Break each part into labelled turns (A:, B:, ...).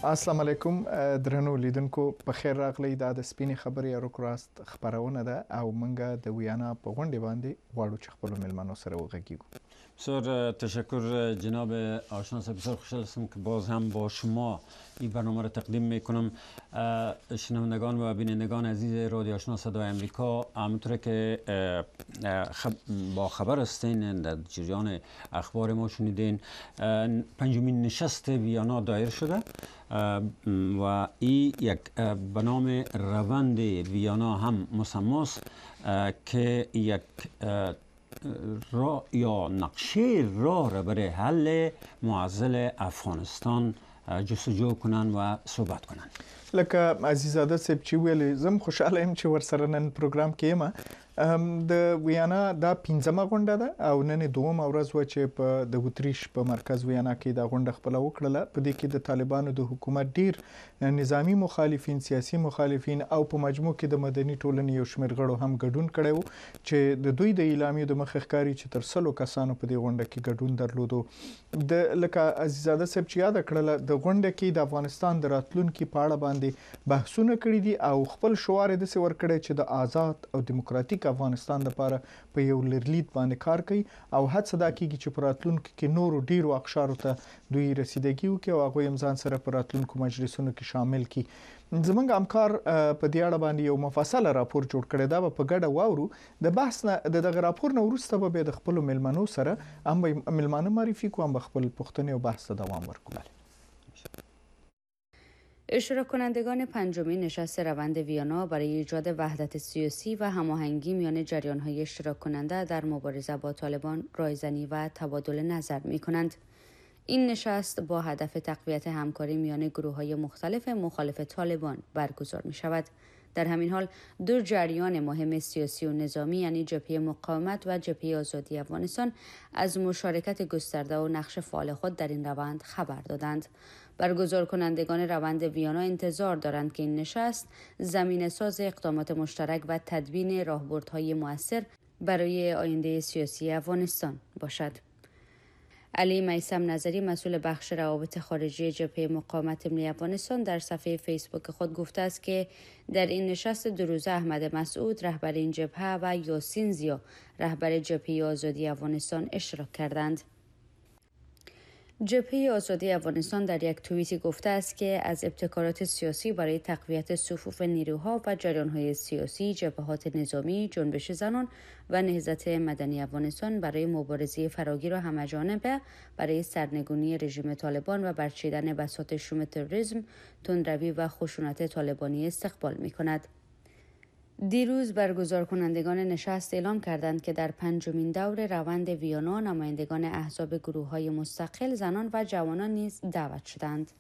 A: السلام علیکم درنو لیدونکو په خیر راغلی. دا د سپینې خبرې اروکراست خبرونه ده او منګه د ویانا په غونډه باندې غواړو چې خپل ملمنو سره وغږیږو.
B: بسیار تشکر جناب آشنا صاحب، بسیار خوشحال هستم که باز هم با شما این برنامه را تقدیم میکنم. شنوندگان و بینندگان عزیز رادیو آشنا صدای امریکا، همونطور که با خبر هستین در جریان اخبار ما شنیدین، پنجمین نشست ویانا دایر شده و این یک به نام روند ویانا هم مسماست که یک راه یا نقشه راه را برای حل معضل افغانستان جستجو کنن و صحبت کنن.
A: لکه عزیزاده صاحب چې ویل، زم خوشاله یم چې ورسره نن پروګرام کې یم. د ویانا دا 15مه غونډه ده او نن دومه ورځ و چې په د وتریش په مرکز ویانا کې دا غونډه خپل وکړه. په دې کې د طالبانو د حکومت ډیر نظامی مخالفین، سیاسي مخالفین او په مجموع کې د مدني ټولنې یو شمېر غړو هم ګډون کړی وو چې د دوی د اعلامیې د مخ ښکاری چې تر 100 کسانو په دې غونډه کې ګډون درلودو. د لکه عزیزاده صاحب چې یاد کړل، د غونډه کې د افغانستان د راتلونکي په اړه باندې بحثونه کړي دي او خپل شعار د څه ور کړی چې د آزاد او دیموکراتیک افغانستان لپاره په یو لرلید باندې کار کوي او هڅه دا کوي چې په راتلونکو کې نورو ډیرو اقشارو ته دوی رسیدګي وکړي او هغه هم ځان سره په راتلونکو مجلسونو کې شامل کړي. زمونږ همکار په دې اړه باندې یو مفصل راپور جوړ کړی دا په ګډه واورو. د بحث نه دغه راپور نه وروسته به د خپل ملمنو سره هم ملمنو معرفي کوم، خپل پوښتنې او بحث ته دوام ورکوم.
C: اشتراک کنندگان پنجمین نشست روند ویانا برای ایجاد وحدت سیاسی و هماهنگی میان جریان‌های اشتراک کننده در مبارزه با طالبان رایزنی و تبادل نظر می‌کنند. این نشست با هدف تقویت همکاری میان گروه‌های مختلف مخالف طالبان برگزار می‌شود. در همین حال دو جریان مهم سیاسی و نظامی یعنی جبهه مقاومت و جبهه آزادی افغانستان از مشارکت گسترده و نقش فعال خود در این روند خبر دادند. برگزار کنندگان روند ویانا انتظار دارند که این نشست زمینه‌ساز اقدامات مشترک و تدوین راهبردهای مؤثر برای آینده سیاسی افغانستان باشد. علی میثم نظری، مسئول بخش روابط خارجی جبهه مقاومت ملی افغانستان، در صفحه فیسبوک خود گفته است که در این نشست دو روزه احمد مسعود رهبر این جبهه و یاسین زیا رهبر جبهه آزادی افغانستان اشتراک کردند. جبهه آزادی افغانستان در یک توییتی گفته است که از ابتکارات سیاسی برای تقویت صفوف نیروها و جریان‌های سیاسی، جبهات نظامی، جنبش زنان و نهضت مدنی افغانستان برای مبارزه فراگیر و همه‌جانبه برای سرنگونی رژیم طالبان و برچیدن بساط شوم تروریسم، تندروی و خشونت طالبانی استقبال می‌کند. دیروز برگزار کنندگان نشست اعلام کردند که در پنجمین دور روند ویانا نمایندگان احزاب گروه‌های مستقل، زنان و جوانان نیز دعوت شدند.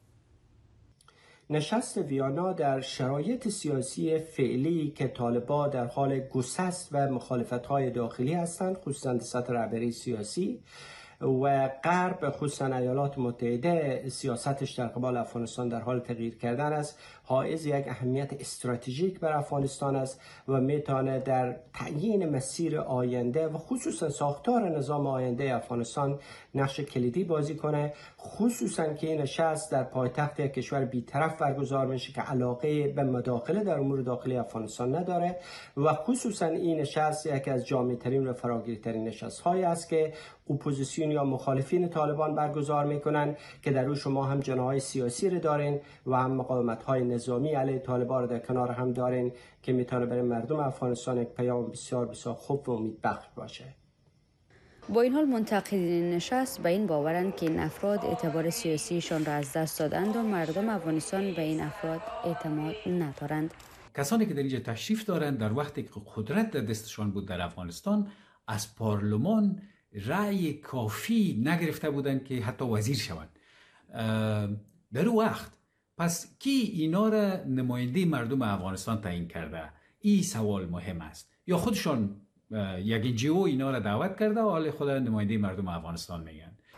D: نشست ویانا در شرایط سیاسی فعلی که طالبان در حال گسست و مخالفت‌های داخلی هستند، خصوصاً سطح رهبری سیاسی و غرب خصوصاً ایالات متحده سیاستش در قبال افغانستان در حال تغییر کردن است، حائز یک اهمیت استراتژیک بر افغانستان است و میتونه در تعیین مسیر آینده و خصوصا ساختار نظام آینده افغانستان نقش کلیدی بازی کنه، خصوصا که این نشست در پایتخت یک کشور بی‌طرف برگزار میشه که علاقه به مداخله در امور داخلی افغانستان نداره و خصوصا این نشست یکی از جامع‌ترین و فراگیرترین نشست‌هایی است که اپوزیسیون یا مخالفین طالبان برگزار میکنن که در او شما هم جناح‌های سیاسی رو دارین و هم مقاومت‌های نظامی علیه طالبان رو در کنار هم دارین که میتونه برای مردم افغانستان یک پیام بسیار بسیار خوب و امیدبخش باشه.
C: با این حال منتقدین نشست به این باورند که این افراد اعتبار سیاسیشان را از دست دادند و مردم افغانستان به این افراد اعتماد ندارند.
E: کسانی که در اینجا تشریف دارند در وقتی که قدرت در دستشان بود در افغانستان از پارلمان رأی کافی نگرفته بودند که حتی وزیر شوند. در اون وقت پس کی اینا را نماینده مردم افغانستان تعیین کرده؟ این سوال مهم است. یا خودشان یک NGO اینا را دعوت کرده و حال خود نماینده مردم افغانستان میگن؟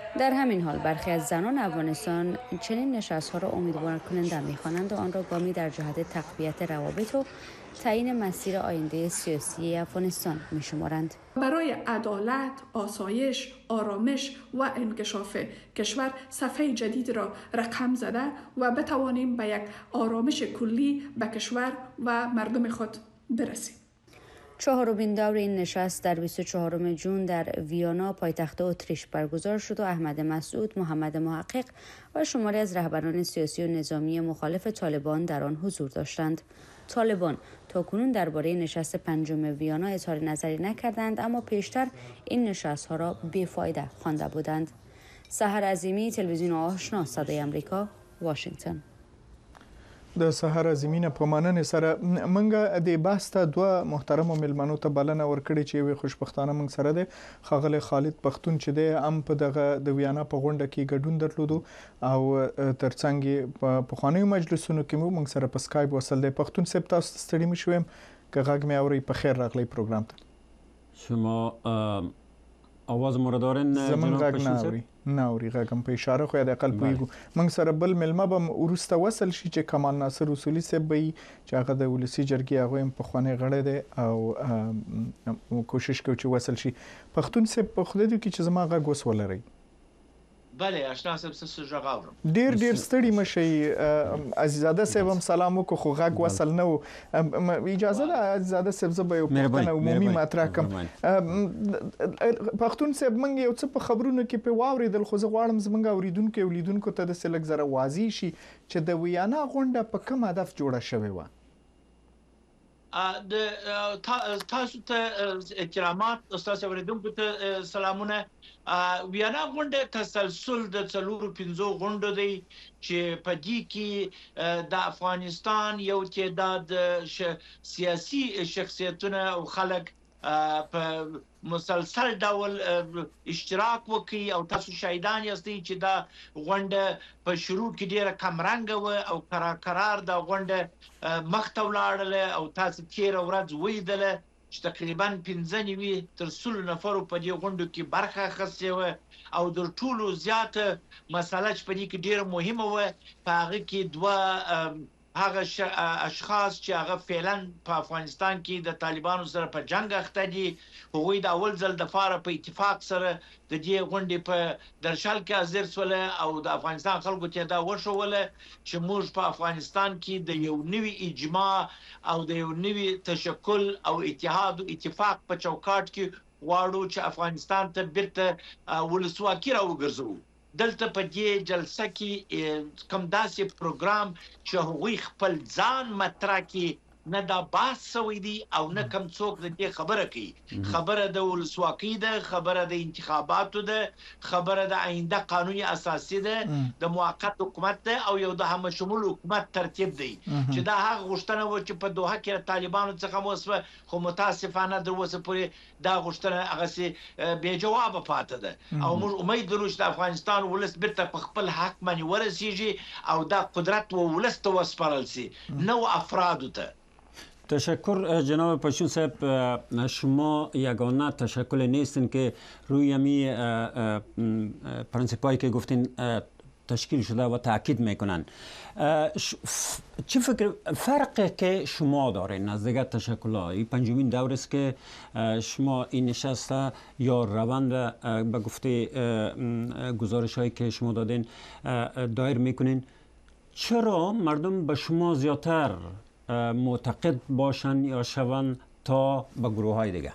C: در همین حال برخی از زنان افغانستان چنین نشست‌ها را امیدوار کننده می‌خوانند و آن را گامی در جهت تقویت روابط و تعیین مسیر آینده سیاسی افغانستان می‌شمارند.
F: برای عدالت، آسایش، آرامش و انکشاف کشور صفحه جدید را رقم زده و بتوانیم به یک آرامش کلی به کشور و مردم خود برسیم.
C: چهارمین دور این نشست در 24 جون در ویانا پایتخت اتریش برگزار شد و احمد مسعود، محمد محقق و شماری از رهبران سیاسی و نظامی مخالف طالبان در آن حضور داشتند. طالبان تاکنون درباره نشست پنجم ویانا اظهار نظری نکردند، اما پیشتر این نشست‌ها را بی‌فایده خوانده بودند. سحر عظیمی، تلویزیون آشنا، صدای امریکا، واشنگتن.
A: د سحر عظیمینه په مننې سره منګه د بحث ته دوه محترم ملمنو ته بلنه ورکړي چې وي خوشبختانه منګ سره ده خاغله خالد پختون چې ده ام په دغه د ویانا په غونډه کې ګډون درلودو او ترڅنګ په خواني مجلسونو کې منګ سره په سکایپ وصل ده. پختون سپ تاسو ستړي مشوم که غږ مې اوري په خیر راغلی پروګرام ته.
B: شما آواز ما را دارین
A: جناب پختون؟ نه اوري غږم په اشاره خو د اقل پویګو موږ سره بل ملما به ورسته وصل شي چې کمال ناصر اصولي صاحب به چې هغه د ولسی جرګې هغه په خوانه غړې ده او کوشش کوي چې وصل شي. پختون صاحب په خوده کې چې زما غږ وسولري.
G: بله آشنا صاحب څه ژغاورم.
A: ډیر ستړي مشي عزیزاده صاحب هم سلام وکړو خو غږ وصل نه و. اجازه ده عزیزاده صاحب زه به یو پښتنه عمومي مطرح کوم. پښتون صاحب منګ یو څه په خبرونو کې په واوریدل خو زه غواړم زمونږ اوریدونکو ولیدونکو ته د سلک زره واضح شي چې د ویانا غونډه په کوم هدف جوړه شوې و.
G: تاسو ته احترامات استاد اوریدونکو ته سلامونه. ویانا غونډه تسلسل د 4-5 غونډو دی چې په دې کې د افغانستان یو تعداد سیاسي شخصیتونه او خلک په مسلسل ډول اشتراک وکړي او تاسو شاهدان یاستئ چې دا غونډه په شروع کې ډیره کم رنګ و او قرار دا غونډه مخته ولاړله او تاسو تیر ورځ ولیدله چې تقریبا 15 تر 100 نفر په دې غونډه کې برخه اخیستې و او د ټولو زیاته مسله چې په دې کې ډیره مهمه و په هغه کې دوه هغه اشخاص چې هغه فعلا په افغانستان کې د طالبانو سره په جنگ اخته دي هغوی د اول ځل د فاره په اتفاق سره د دې غونډې په درشل کې حاضر شول او د افغانستان خلکو ته دا وښوول چې موږ په افغانستان کې د یو نوي اجماع او د یو نوي تشکل او اتحاد او اتفاق په چوکاټ کې غواړو چې افغانستان ته بیرته ولسواکي راوګرځوو. دلته په دې جلسه کې کوم داسې پروګرام چې هغوی خپل ځان مطرح کړي نه دا بحث شوی دی او نه کوم څوک د دې خبره کوي. خبره د ولسواکۍ ده، خبره د انتخاباتو ده، خبره د آینده قانوني اساسي ده، د موقت حکومت ده او یو د همشمول حکومت ترتیب دی چې دا هغه غوښتنه و چې په دوحه کې طالبانو څخه موسوه خو متاسفانه در اوسه پورې دا غوښتنه هغه بې جواب پاتې ده او موږ امید لرو چې د افغانستان ولس بیرته په خپل حق باندې ورسیږي او دا قدرت و ولس ته وسپارل شي نو افرادو ته.
B: تشکر جناب پشتون صاحب. شما یگانه تشکل نیستین که روی همی پرنسیپایی که گفتین تشکیل شده و تاکید میکنن. چه فرقی که شما دارین از دیگر تشکل‌ها؟ این پنجمین دور است که شما این نشسته یا روند به گفته گزارش هایی که شما دادین دایر میکنین. چرا مردم به شما زیادتر معتقد باشن یا شون تا به گروه های دیگه؟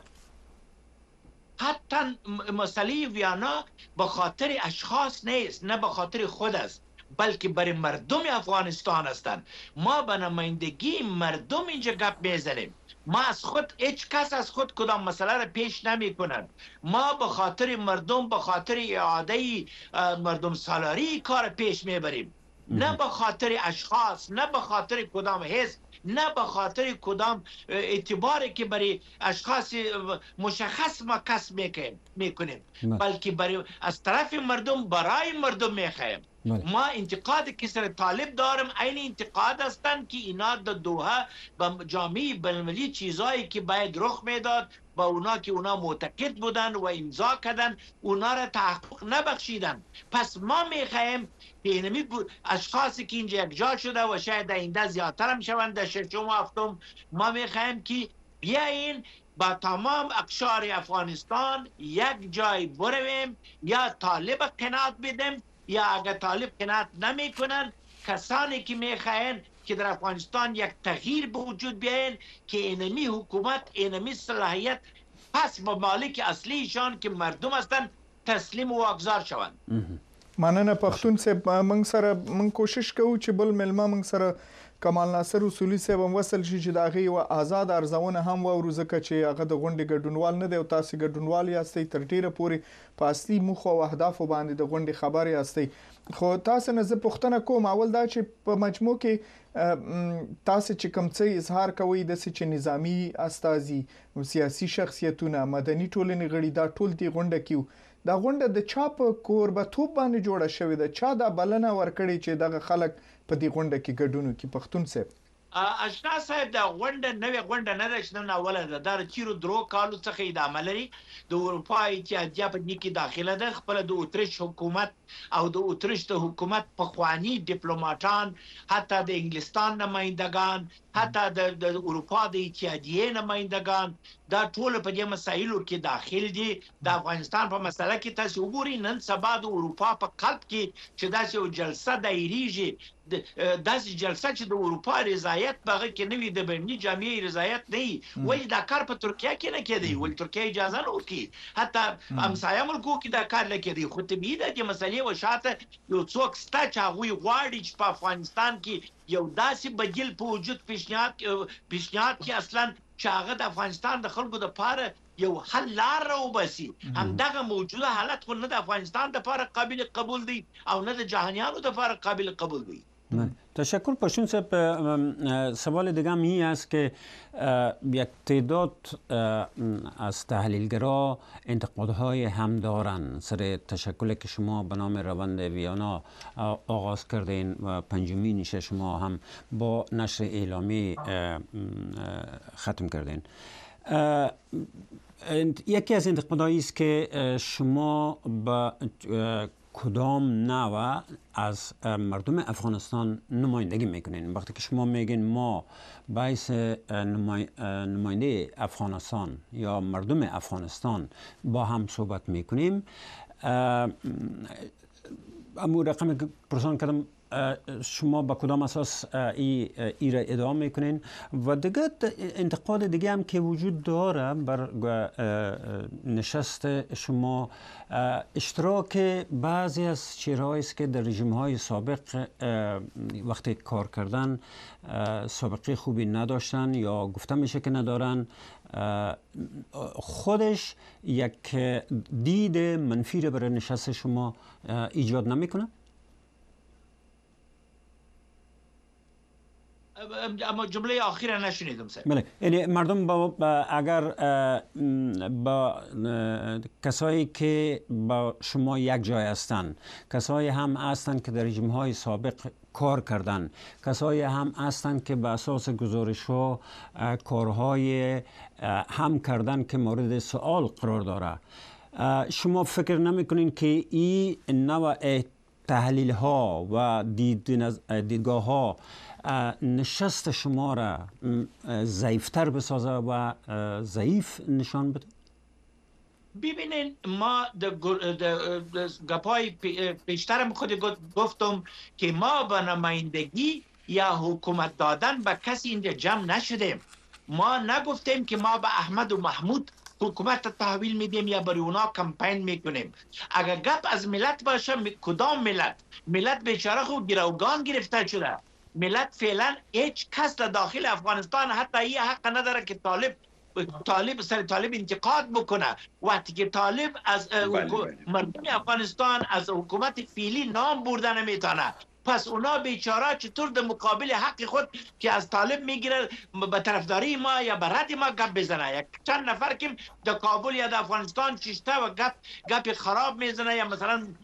G: حتی مسئله ویانا به خاطر اشخاص نیست، نه به خاطر خود است، بلکه برای مردم افغانستان هستند. ما به نمایندگی مردم اینجا گپ میزنیم. ما از خود هیچ کس از خود کدام مسئله را پیش نمی کنند. ما به خاطر مردم، به خاطر اعاده مردم سالاری کار پیش میبریم، نه به خاطر اشخاص، نه به خاطر کدام حزب، نه به خاطر کدام اعتباری که برای اشخاص مشخص ما کسب میکنیم، بلکه برای از طرف مردم برای مردم میخوایم. ما انتقاد که سر طالب دارم این انتقاد هستند که اینا در دوحه با جامعه بین‌المللی چیزایی که باید رخ میداد با اونا که اونا معتقد بودن و امضا کردن اونا را تحقق نبخشیدن. پس ما میخوایم که اینمی اشخاصی که اینجا یک جا شده و شاید اینده زیادتر هم شوند در ششم و هفتم، ما میخوایم که بیاین با تمام اقشار افغانستان یک جای برویم، یا طالب قناعت بدیم، یا اگر طالب قناعت نمی کنن کسانی که میخواین که در افغانستان یک تغییر به وجود بیاین که اینمی حکومت اینمی صلاحیت پس با مالک اصلیشان که مردم هستن تسلیم و واگذار شوند.
A: مننه پښتون صاحب. من کوشش کوو چې بل ملما من سره کمال ناصر اصولي صاحب هم وصل شي چې د هغې یوه آزاد ارزونه هم واورو، ځکه چې هغه د غونډې ګډونوال نه دی او تاسې ګډونوال یاستئ، تر ډیره پورې په اصلي موخو او اهدافو باندې د غونډې خبر یاستئ. خو تاسو نه زه پوښتنه کوم اول دا چې په مجموع کې تاسو چې کوم څه اظهار کوئ داسې چې نظامی استازي، سیاسي شخصیتونه، مدني ټولنې غړي دا ټول دې غونډه کې دا غونډه د چا په کوربتوب باندې جوړه شوې ده؟ چا دا بلنه ورکړې چې دغه خلک په دې غونډه کې ګډون وکړي؟ پښتون صاحب
G: اشنا صاحب دا غونډه نوې غونډه نه ده چې نن اوله ده، دا چیرو درو کالو څخه ادامه لري. د اروپا اتحادیه په دې کې داخله ده. خپل د اتریش حکومت او د اتریش د حکومت پخوانی ډیپلوماټان، حتی د انګلستان نمائندگان، حتی د اروپا د اتحادیې نمائندگان، دا ټول په دې مسایلو کې داخل دي. د افغانستان په مسله کې تاسو وګورئ نن سبا د اروپا په قلب کې چې داسې یو جلسه دایریږي، داسې جلسه چې د اروپا رضایت بغه کې نوی د بینی جامعه رضایت نه وي، ولی دا کار په ترکیه کې نه کېدی، ولی ترکیه اجازه نه ورکړي، حتی همسایه ملکو کې دا کار نه کېدی. خو طبیعي ده چې مسلې وشاته یو څوک شته چې هغوی غواړي چې په افغانستان کې یو داسې بدیل په وجود پیشنهاد کې اصلا چې هغه د افغانستان د خلکو دپاره یو حل لار راوباسي. همدغه موجوده حالت خو نه د افغانستان دپاره قابل قبول دی او نه د جهانیانو دپاره قابل قبول دی.
B: تشکر. پشتون صاحب سوال دیگه هم این است که یک تعداد از تحلیلگرا انتقادهای هم دارن سر تشکلی که شما به نام روند ویانا آغاز کردین و پنجمین نشست شما هم با نشر اعلامی ختم کردین. یکی از انتقادهایی است که شما با کدام نوع از مردم افغانستان نمایندگی میکنین. وقتی که شما میگین ما باعث نماینده افغانستان یا مردم افغانستان با هم صحبت میکنیم، امو رقم که پرسان کردم شما با کدام اساس ای را ادعا میکنین؟ و دیگه انتقاد دیگه هم که وجود داره بر نشست شما، اشتراک بعضی از چهرهایی است که در رژیم‌های سابق وقتی کار کردن سابقه خوبی نداشتن یا گفته میشه که ندارن، خودش یک دید منفی را برای نشست شما ایجاد نمیکنه؟
G: اما جمله آخر نشنیدم سر.
B: بله، یعنی مردم اگر با کسایی که با شما یک جای هستند، کسایی هم هستند که در رژیم‌های سابق کار کردن، کسایی هم هستند که به اساس گزارش‌ها کارهای هم کردن که مورد سوال قرار داره، شما فکر نمی‌کنین که این نوع تحلیل ها و دیدگاه ها نشست شما را ضعیفتر بسازه و ضعیف نشان بده؟
G: ببینین ما گپای پیشترم خود گفتم که ما به نمایندگی یا حکومت دادن به کسی اینجا جمع نشدیم. ما نگفتیم که ما به احمد و محمود حکومت تحویل میدیم یا برای اونا کمپین میکنیم. اگر گپ از ملت باشه، کدام ملت؟ ملت بیچاره خود گروگان گرفته شده. ملت فعلا هیچ کس در داخل افغانستان حتی این حق نداره که طالب انتقاد بکنه. وقتی که طالب از مردم افغانستان از حکومت فعلی نام برده نمیتونه، پس اونا بیچاره چطور در مقابل حق خود که از طالب میگیره به طرفداری ما یا به رد ما گپ بزنه؟ یک چند نفر که در کابل یا در افغانستان چشته و گپ خراب میزنه یا مثلا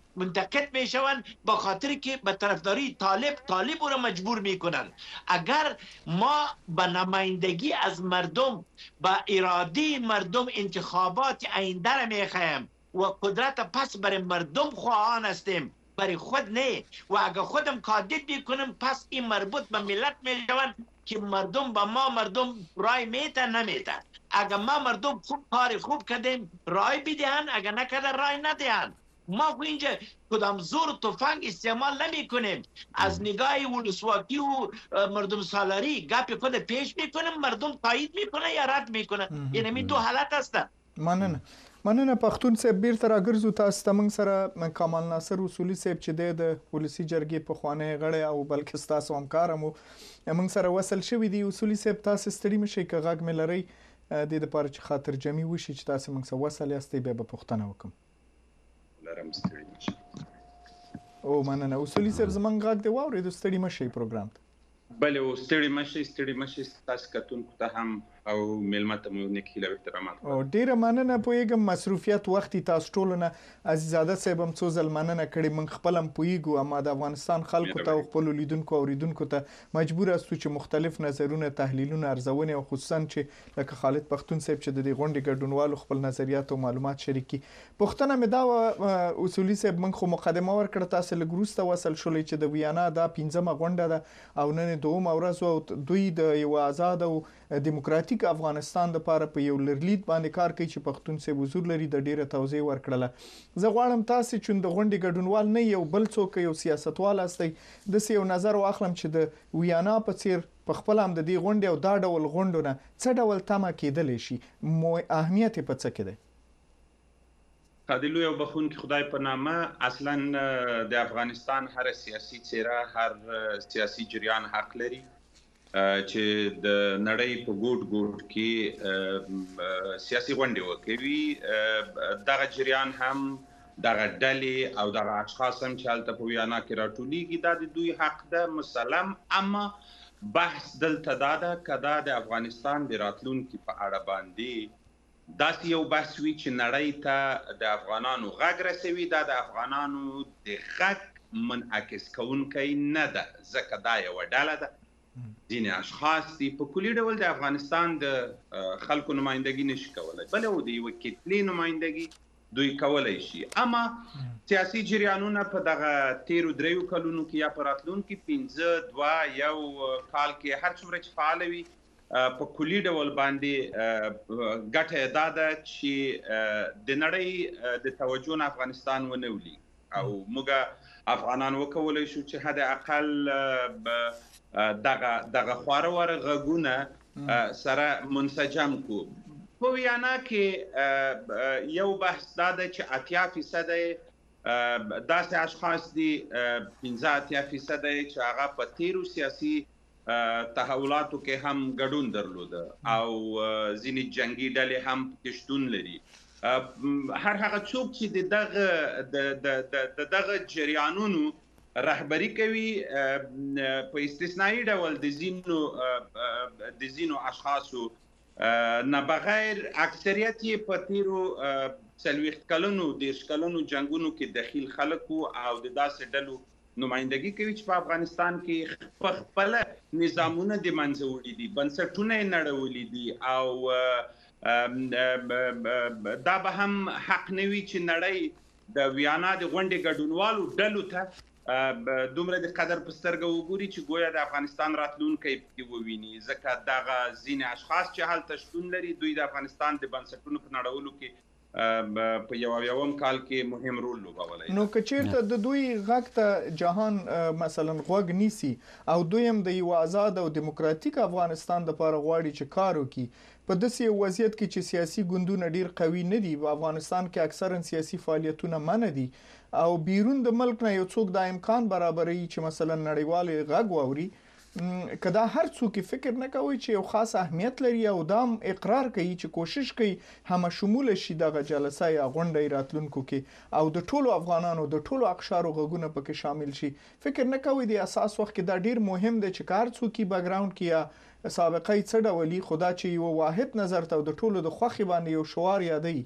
G: منتقد میشوند با خاطر که به طرفداری طالب را مجبور میکنند. اگر ما به نمایندگی از مردم، به اراده مردم انتخابات آینده را میخواهیم و قدرت پس بر مردم خواهان هستیم، برای خود نه. و اگر خودم کاندید میکنم پس این مربوط به ملت میشوند که مردم به ما مردم رای میته نمیته. اگر ما مردم خوب کار خوب کردیم رای بدهن، اگر نکرده رای ندهن. ما اینجا کدام زور و تفنگ استعمال نمی کنیم. از نگاه ولسواکی و مردم سالاری گپ خود پیش میکنیم، مردم تایید میکنه یا رد میکنه. یعنی دو حالت هستن.
A: مننه پښتون صاحب. بیرته راګرځو تاسو ته. موږ سره کمال ناصر اصولي صاحب چې د ولسی جرګې پخوانی غړی او بلکې ستاسو همکار مو موږ سره وصل شوی دی. اصولي صاحب تاسو ستړي مشئ که غږ مې لرئ د دې لپاره چې خاطر جمعي وشي چې تاسو موږ سره وصل یاستئ، بیا به پوښتنه وکړم.
H: لرم ستړي مشئ.
A: او مننه اصولي صاحب، زمونږ غږ دی واورېدو. ستړي مشئ پروګرام ته.
H: بله و ستړي مشئ تاسو کتونکو ته هم او مېلمه ته مو نیک هیله او احترامات.
A: او ډیره مننه. پوهیږم مصروفیت وخت تاسو ټول نه عزیزاده صاحب هم څو ځل مننه کړې. من خپل هم پوهیږو، اما د افغانستان خلکو ته او خپل لیدونکو او اوریدونکو ته مجبور استو چې مختلف نظرونه، تحلیلونه، ارزونه او خصوصا چې لکه خالد پښتون صاحب چې د دې غونډې ګډونوالو خپل نظریات او معلومات شریکي. پښتنه مې دا اصولي صاحب من خو مقدمه ورکړه، تاسو لګروسته وصل شولې چې د ویانا دا 15مه غونډه ده او نن دومره ورځ او دوی د یو آزاد او دیموکراتیک افغانستان د لپاره په یو لرلید باندې کار کوي چې پښتون صاحب حضور لري. د ډیره توضیح ورکړله. زه غواړم تاسو چې د غونډې ګډونوال نه یو بل څوک یو سیاستوال استئ د یو نظر واخلم چې د ویانا په څیر په خپل هم د دې غونډې او دا ډول غونډونه څه ډول تمه کېدلی شي، اهمیت په څه کې دی؟
H: قادلو یو بخون کې خدای په نامه اصلا د افغانستان هر سیاسي څیره، هر سیاسي جریان حق لري چې د نړۍ په ګوټ کې سیاسي غونډې وکوي. دغه جریان هم، دغه ډلې او دغه اشخاص هم چې هلته په ویانا کې راټولیږي، دا د دوی حق ده مسلم. اما بحث دلته دا ده که دا د افغانستان د راتلونکي په اړه باندې داسې یو بحث وي چې نړۍ ته د افغانانو غږ رسوي، دا د افغانانو د غږ منعکس کوونکی نه ده، ځکه دا یوه ډله ده. ځینې اشخاص دي په کلي ډول د افغانستان د خلکو نمایندګي نشي کولی، بل او د یوه کتلې نمایندګي دوی کولی شي. اما سیاسي جریانونه په دغه تیرو 3 کلونو کې یا په راتلونکي 15 2 کال کې هر څومره چې فعال وي په کلي ډول باندې ګټه دا ده چې د نړۍ د توجه نه افغانستان ونه ولي او موږ افغانان وکولی شو چې حد اقل دغه خواره واره غږونه سره منسجم کو. په ویانا کې یو بحث دا ده چې 80% داسې اشخاص دي، 15-80% چې هغه په تیرو سیاسي تحولاتو کې هم ګډون درلوده او ځینې جنگي ډلې هم پکې شتون لري. هر هغه څوک چې دغه جریانونو رهبری کوي په استثنایی ډول د ځینو اشخاصو نه بغیر اکثریت یې په تیرو 40 کلونو 30 کلونو جنگونو کې دخیل خلکو او د داسې ډلو نمایندګي کوي چې په افغانستان کې خپل نظامونه د منځه وړي دي، بنسټونه یې نړولي دي او دا به هم حق نه وي چې نړۍ د ویانا د غونډې ګډونوالو ډلو ته دومره د قدر په سترګه وګوري چې گویا د افغانستان راتلونکی پکې وویني، ځکه دغه ځینې اشخاص چې هلته شتون لري دوی د افغانستان د بنسټونو په نړولو کې په یوم کال کې مهم رول لوبولی.
A: نو که چیرته د دوی غږ ته جهان مثلا غوږ نیسي او دوی هم د یو آزاد او دیموکراتیک افغانستان لپاره غواړي چې کار وکړي، په داسې وضعیت کې چې سیاسي ګوندونه ډیر قوي نه دي، په افغانستان کې اکثرا سیاسي فعالیتونه منع دي او بیرون د ملک نه یو څوک د امکان برابري چې مثلا نړیوال غږ واوري، کدا هر څوک فکر نه کوي چې یو خاص اهمیت لري او دام اقرار کوي چې کوشش کوي هم شمول شي دغه جلسه یا غونډه راتلونکو کې او د ټولو افغانانو د ټولو اقشارو غږونه پکې شامل شي. فکر نه کوي د اساس وخت کې دا ډیر مهم دی چې کار څوک بیک ګراوند کې یا سابقه څه ډولي خدا چې یو واحد نظر ته د ټولو د خوخي باندې یو شعار یادي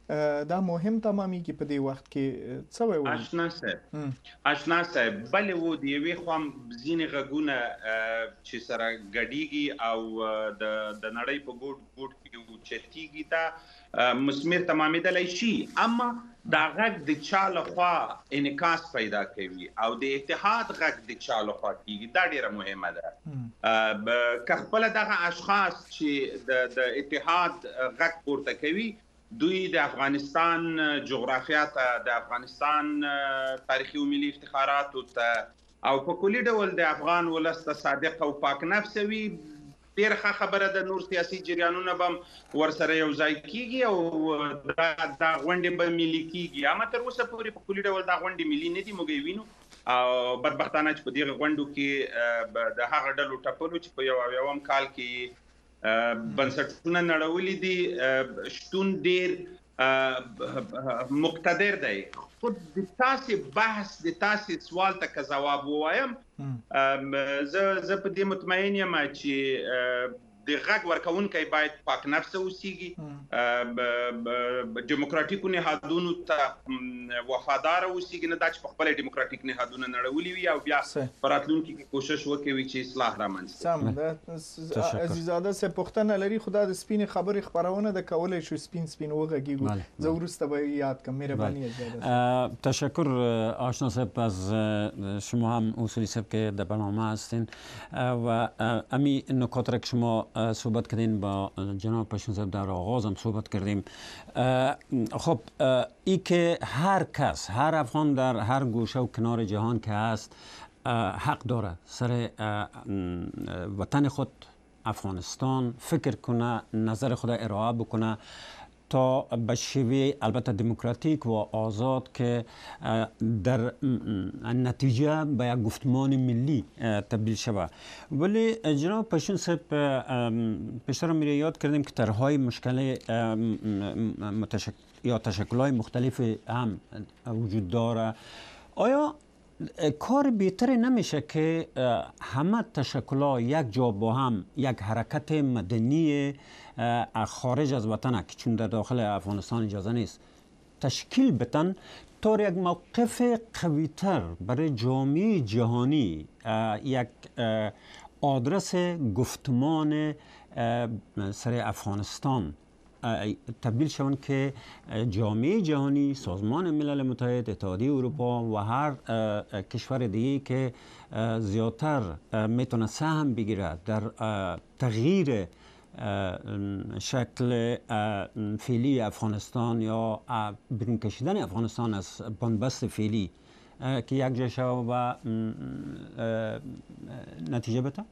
A: دا مهم تمامېږي په دې وخت کې څه وایي
H: آشنا صاحب بلې و د یوې خوا ځینې غږونه چې سره ګډېږي او د نړۍ په ګوټ کې اوچتېږي دا مثمر تمامېدلی شي، اما دا غږ د چا لخوا انعکاس پیدا کوي او د اتحاد غږ د چا لخوا کېږي، دا ډېره مهمه ده. که خپله دغه اشخاص چې د اتحاد غږ پورته کوي دوی د افغانستان جغرافیا ته، د افغانستان تاریخي او ملي افتخاراتو ته او په کلي ډول د افغان ولس ته صادق او پاک نفسه وي، ډېره ښه خبره ده. نور سیاسي جریانونه به ورسره یو ځای کېږي او دا غونډې به ملي کېږي. اما تر اوسه پورې په کلي ډول دا غونډې ملي نه دي، موږ یې وینو او بدبختانه چې په دغه غونډو کې د هغه ډلو ټپلو چې په یوم کال کې بنسټونه نړولي دي شتون ډېر مقتدر دی. خو د تاسې بحث د تاسې سوال ته که ځواب ووایم، زه په دې مطمئن یم چې د غږ ورکوونکی باید پاک نفسه اوسیږي، ډیموکراتیکو نهادونو ته وفادار اوسیږي، نه دا چې په خپل ډیموکراتیک نهادونه نړولي وي او بیا په راتلونکي کې کوشش وکوي چې اصلاح رامنځته.
A: سم ده عزیزاده صاحب پوښتنه لري، خو دا د سپینې خبرې خپرونه ده، کولی شو سپین وغږیږو. زه وروسته به یاد کړم. مهرباني عزیزاده.
B: تشکر آشنا صاحب، از شما هم اصولی صاحب که در برنامه هستین و امی نکات را که شما صحبت کردین با جناب پشتون صاحب در آغاز هم صحبت کردیم. خب ای که هر کس، هر افغان در هر گوشه و کنار جهان که هست حق داره سر وطن خود افغانستان فکر کنه، نظر خود ارائه بکنه تا به شیوه البته دموکراتیک و آزاد که در نتیجه به یک گفتمان ملی تبدیل شود. ولی جناب پشتون صاحب پیشتر میره یاد کردیم که طرحهای مشکل یا تشکل‌های مختلف هم وجود داره. آیا کار بهتری نمیشه که همه تشکل‌ها یک جا با هم یک حرکت مدنی خارج از وطن که چون در داخل افغانستان اجازه نیست تشکیل بدن تا یک موقف قوی‌تر برای جامعه جهانی، یک آدرس گفتمان سر افغانستان تبدیل شوند که جامعه جهانی، سازمان ملل متحد، اتحادیه اروپا و هر کشور دیگه که زیادتر میتونه سهم بگیره در تغییر شکل فعلی افغانستان یا بیرون کشیدن افغانستان از بنبست فعلی که یک جا شود و نتیجه بده؟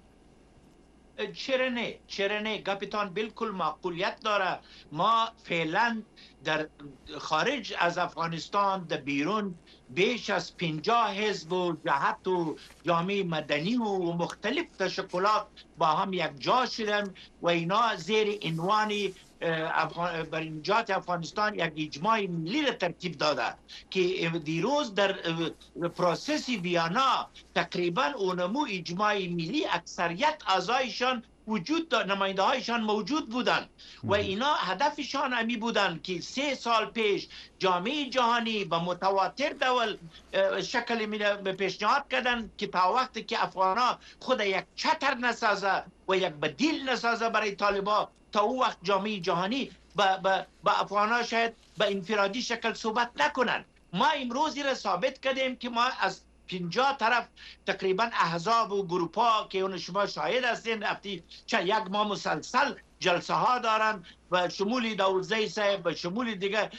G: چرا نه کاپیتان بالکل معقولیت داره. ما فعلا در خارج از افغانستان در بیرون بیش از 50 حزب و جهت و جامعه مدنی و مختلف تشکلات با هم یک جا شدن و اینا زیر عنوان برای نجات افغانستان یک اجماع ملی را ترتیب داده که دیروز در پروسس ویانا تقریبا اونمو اجماع ملی اکثریت اعضایشان وجود داشت، نماینده هایشان موجود بودند و اینا هدفشان همی بودند که 3 سال پیش جامعه جهانی به متواتر دول شکل پیشنهاد کردند که تا وقتی که افغانا خود یک چتر نسازه و یک بدیل نسازه برای طالبا، تا او وقت جامعه جهانی با افغانا شاید به انفرادی شکل صحبت نکنند. ما امروزی را ثابت کردیم که ما از 50 طرف تقریبا احزاب و گروپا که اون شما شاهد هستین رفتی چه یک ماه مسلسل جلسه ها دارن و شمول داوودزی صاحب و شمول دیگه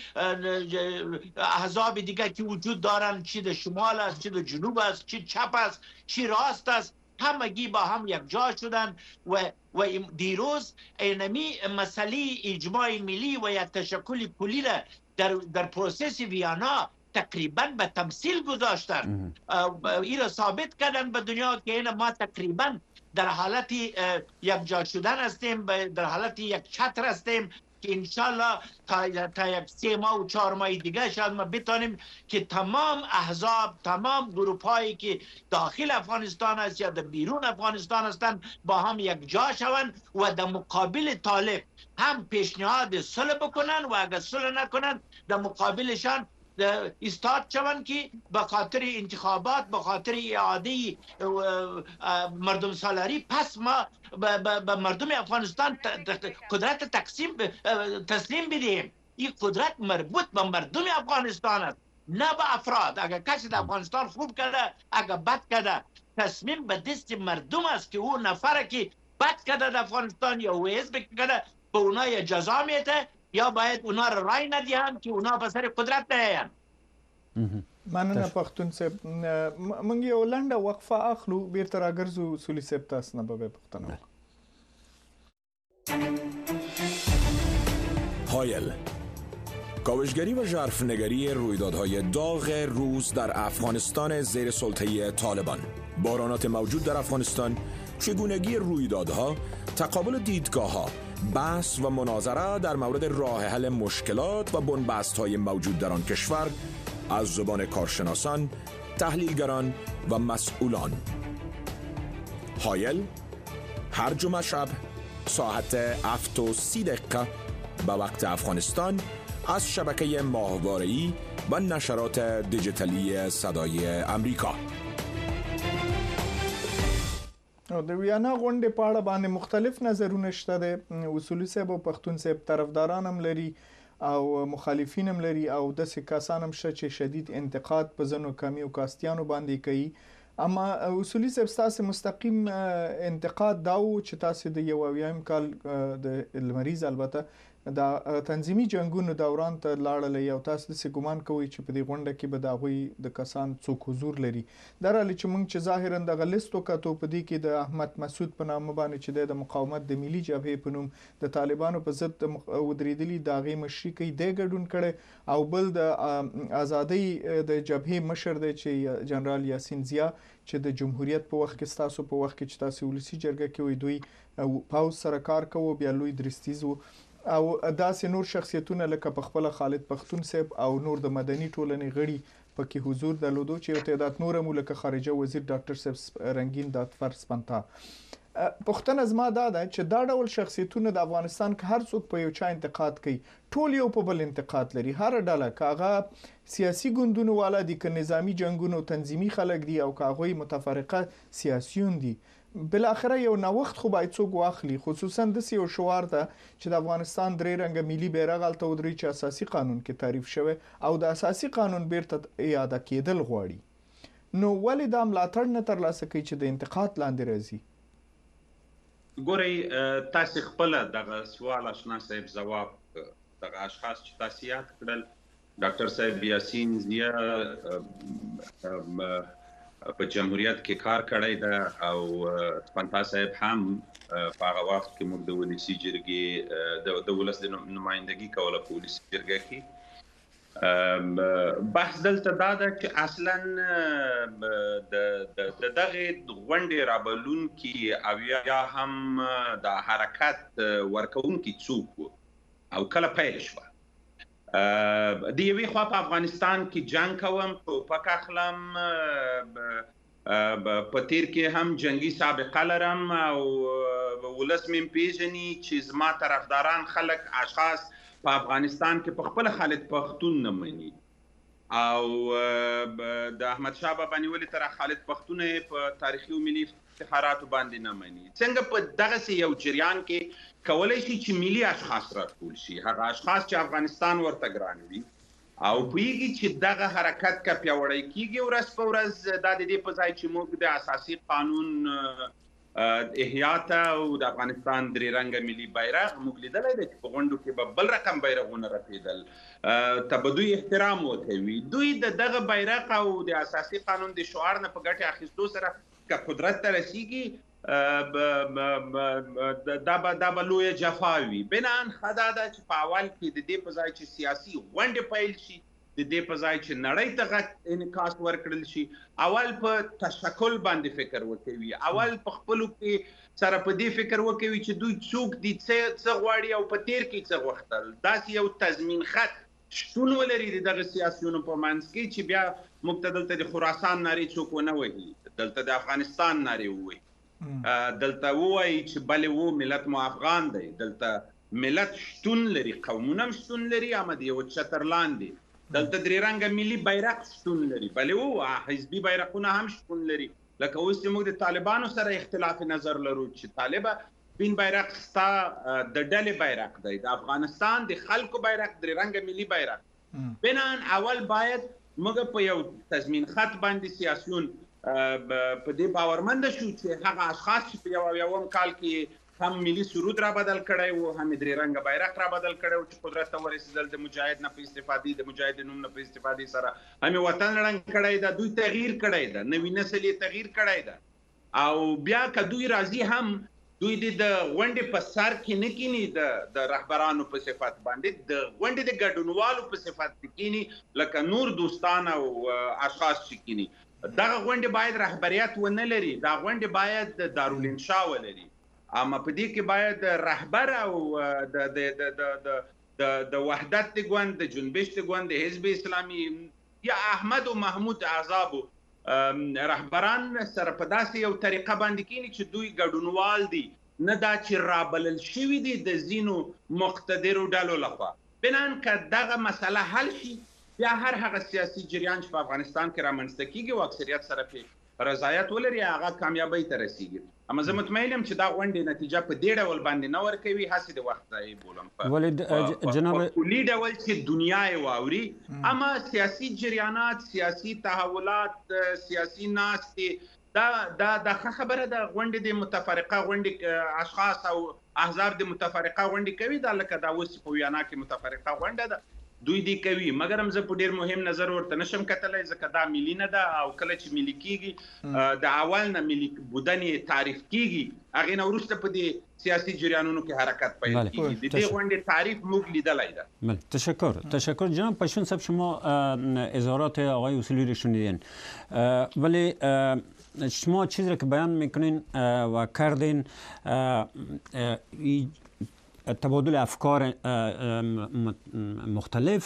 G: احزاب دیگه که وجود دارن، چی در شمال است، چی در جنوب است، چی چپ است، چی راست است، همگی با هم یک جا شدن و دیروز اینمی مسئله اجماع ملی و یک تشکل کلی را در پروسس ویانا تقریبا به تمثیل گذاشتن. این را ثابت کردن به دنیا که این ما تقریبا در حالت یک جا شدن هستیم، در حالت یک چتر هستیم که انشالله تا یک 3 ماه و 4 ماه دیگه شاید ما بتانیم که تمام احزاب، تمام گروپ هایی که داخل افغانستان است یا در بیرون افغانستان هستند با هم یک جا شوند و در مقابل طالب هم پیشنهاد صلح بکنن و اگر صلح نکنن در مقابلشان استاد شوند که به خاطر انتخابات، به خاطر اعاده مردم سالاری پس ما به مردم افغانستان قدرت تسلیم بدهیم. این قدرت مربوط به مردم افغانستان است، نه به افراد. اگر کسی در افغانستان خوب کرده، اگر بد کرده، تصمیم به دست مردم است که اون نفر که بد کرده در افغانستان یا حزب کرده به اونا یا جزا میده یا باید اونا را رای ندهند که اونا به سر قدرت نیایند.
A: مننه پښتون صاحب. موږ یو لنډه وقفه اخلو، بیرته راګرځو اصولي صاحب تاسو نه به پوښتنه.
I: هایل، کاوشگری و ژرفنگری رویدادهای داغ روز در افغانستان زیر سلطه طالبان، بحرانات موجود در افغانستان، چگونگی رویدادها، تقابل دیدگاه‌ها، بحث و مناظره در مورد راه حل مشکلات و بنبست‌های موجود در آن کشور از زبان کارشناسان، تحلیلگران و مسئولان. هایل هر جمعه شب ساعت 7:30 به وقت افغانستان از شبکه ماهواره‌ای و نشرات دیجیتالی صدای امریکا.
A: د ویانا غونډې په اړه باندې مختلف نظرونه شته. د اصولي صاحب او پښتون صاحب طرفداران هم لري او مخالفین هم لري او داسې کسان هم شته چې شدید انتقاد په ځینو کمی او کاستیانو باندې کوي. اما اصولي صاحب تاسو مستقیم انتقاد داو چې تاسو د 1 کال د لمریز البته د تنظیمي جنگونو دوران ته لاړل او تاسو د ګومان کوي چې په دې غونډه کې به د هغوی د کسان څوک حضور لري. درالي چې موږ چې ظاهرا د غلیستو کتو په دې کې د احمد مسعود په نامه باندې چې د مقاومت د ملي جبهې په نوم د طالبانو په ضد ودرېدلي داغي مشري کوي د ګډون کړي او بل د ازادۍ د جبهې مشر دی چې جنرال یاسین زیا چې د جمهوریت په وخت کې تاسو په وخت کې چې تاسو ولسی جرګه کې وي دوی پاوز سره کار کوي بیا لوی درستیز او داسې نور شخصیتونه لکه په خپل خالد پښتون صاحب او نور د مدني ټولنې غړي پکې حضور درلودو چې یو تعداد نور ملک خارجه وزیر ډاکټر صاحب رنگین داتفر سپنتا. پښتنه زما دا ده چې دا ډول شخصیتونه د افغانستان که هر څوک په یو چا انتقاد کوي ټول یو په بل انتقاد لري. هر ډله کاغه سیاسي ګوندونو والا دي که نظامی جنگونو تنظیمي خلک دي او کاغوي متفرقه سیاسيون دي، بل اخره یو نوښت خو باید څوک واخلي، خصوصا د یو شوار ده چې د افغانستان درې رنګه ملي بیرغ الته ودري چې اساسي قانون کې تعریف شوی او د اساسي قانون بیرته اعاده کېدل غواړي. نو ولې دا ملاتړ نه ترلاسه کوي چې د انتقاد لاندې راځي؟
H: ګورئ تاسو خپل دغه سوال آشنا صاحب جواب دغه اشخاص چې تاسو یاد کړل ډاکټر صاحب یاسین زیا په جمهوریت کې کار کړی ده او سپنتا صاحب هم په هغه وخت کې موږ د ولسی جرګې د ولس د نمائندګي کوله په ولسی جرګه کې. بحث دلته دا ده چې اصلا د دغه غونډې رابلون کې او یا هم د حرکت ورکون کې څوک او کله پیل شو. د یوې خوا په افغانستان کې جنگ کوم په اخلم په تیر کې هم جنگي سابقه لرم او ولس مې پیژني چې زما طرفداران خلک اشخاص په افغانستان کې په خپل خالد پښتون نه مني او د احمد شاه بابا نیولې تر خالد پښتون په تاریخي او ملي افتخاراتو باندې نه مني. څنګه په دغه یو جریان کې کولای شي چې ملي اشخاص راټول شي، هغه اشخاص چې افغانستان ورته ګران وي او پوهیږي چې دغه حرکت کا پیاوړی کیږي ورځ په ورځ د دې په ځای چې موږ د اساسي قانون احیاء او د افغانستان درې رنګه ملي بیرغ موږ لیدلی دی چې په غونډو کې به بل رقم بیرغونه رپېدل ته به دوی احترام ورکوي. دوی د دغه بیرغ او د اساسي قانون د شعار نه په ګټې اخیستو سره که قدرت ته رسیږي دا به لویه جفا وي. بنان ښه دا ده چې په اول کې د دې په ځای چې سیاسي غونډې پیل شي د دې په ځای چې نړۍ ته غټ انعکاس ورکړل شي اول په تشکل باندې فکر وکوي اول په خپلو کې سره په دې فکر وکوي چې دوی څوک دي څه غواړي او په تیر کې څه غوښتل داسې یو تضمین خط شتون ولري دغه سیاسيونو په منځ کې چې بیا موږ ته دلته د خراسان نارې څوک ونه وهي دلته د افغانستان نارې ووایي دلته ووایي چې بلې و ملت مو افغان دی دلته ملت شتون لري قومونه هم شتون لري اما د یو چتر لاندې دلته درې رنګه ملي بیرغ شتون لري بلې و حزبي بیرغونه هم شتون لري لکه اوس چې موږ د طالبانو سره اختلاف نظر لرو چې طالبه بین بیرغ ستا د ډلې بیرغ دی د افغانستان د خلکو بیرغ درې رنګه ملي بیرغ بنان اول باید موږ په یو تضمین خط باندې سیاسيون په دې باورمند شو چې هغه اشخاص چې په یوم کال کې هم ملي سرود را بدل کړی وو هم درې رنګه بیرغ را بدل کړی وو چې قدرت ته ورسېدل د مجاهد نه په استفادې د مجاهد نوم نه په استفادې سره هم وطن رنګ کړی ده دوی تغییر کړی ده نوی نسل یې تغییر کړی ده او بیا که دوی راځي هم دوی د غونډې په سر کې نه کینی د رهبرانو په صفت باندې د غونډې د ګډونوالو په صفت کینی لکه نور دوستان او اشخاص چې کینی دغه غونډې باید رهبریت ونه لري دا غونډې باید دارالانشا ولري اما په دې کې باید رهبر او د وحدت د ګوند د جنبش د ګوند د حزب اسلامي یا احمد او محمود اعزابو رهبران سره په داسې یو طریقه باندې کینی چې دوی ګډونوال دي نه دا چې رابلل شوي دي د ځینو مقتدرو ډلو لخوا بنان که دغه مسله حل شي بیا هر هغه سیاسي جریان چې په افغانستان کې رامنځته کیږي او اکثریت سره پرې رضایت ولري هغه کامیابی ته رسیږي اما زه مطمئن یم چې دا غونډې نتیجه په دې ډول باندې نه ورکوي هسې د وخت ځای بولم
B: ولید جناب
H: په کلي ډول چې دنیا یې واوري اما سیاسي جریانات سیاسي تحولات سیاسي ناستې دا ښه خبره ده غونډې د متفرقه غونډې اشخاص او احزاب د متفرقه غونډې کوي دا لکه دا اوس په ویانا کې متفرقه غونډه ده دوی دی کوي مګر هم زه په ډیر مهم نظر ورته نشم کتلی ځکه دا ملي نه ده او کله چې ملي کیږي د اول نه ملي بودن تعریف کیږي هغې نه وروسته په دې سیاسي جریانونو کې حرکت پیل کیږي د دې غونډې تعریف موږ لیدلی ده
B: تشکر جناب پشتون صاحب شما اظهارات آقای اصولی رو شنیدین ولی شما چیزی را که بیان میکنین و کردین تبادل افکار مختلف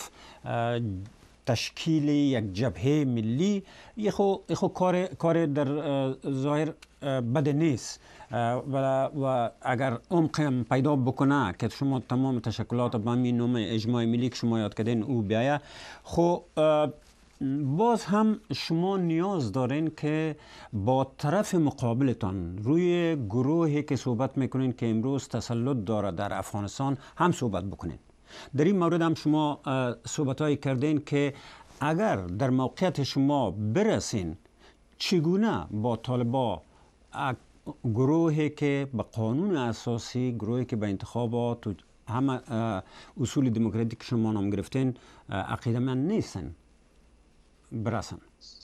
B: تشکیل یک جبهه ملی یه خو کار در ظاهر بد نیست و اگر عمق پیدا بکنه که شما تمام تشکلات با همین نام اجماع ملی که شما یاد کردین او بیایه خو باز هم شما نیاز دارین که با طرف مقابلتان روی گروهی که صحبت میکنین که امروز تسلط داره در افغانستان هم صحبت بکنین در این مورد هم شما صحبتایی کردین که اگر در موقعیت شما برسین چگونه با طالبا گروهی که به قانون اساسی گروهی که به انتخابات و همه اصول دموکراتیک شما نام گرفتین عقیده‌مند نیستن برسن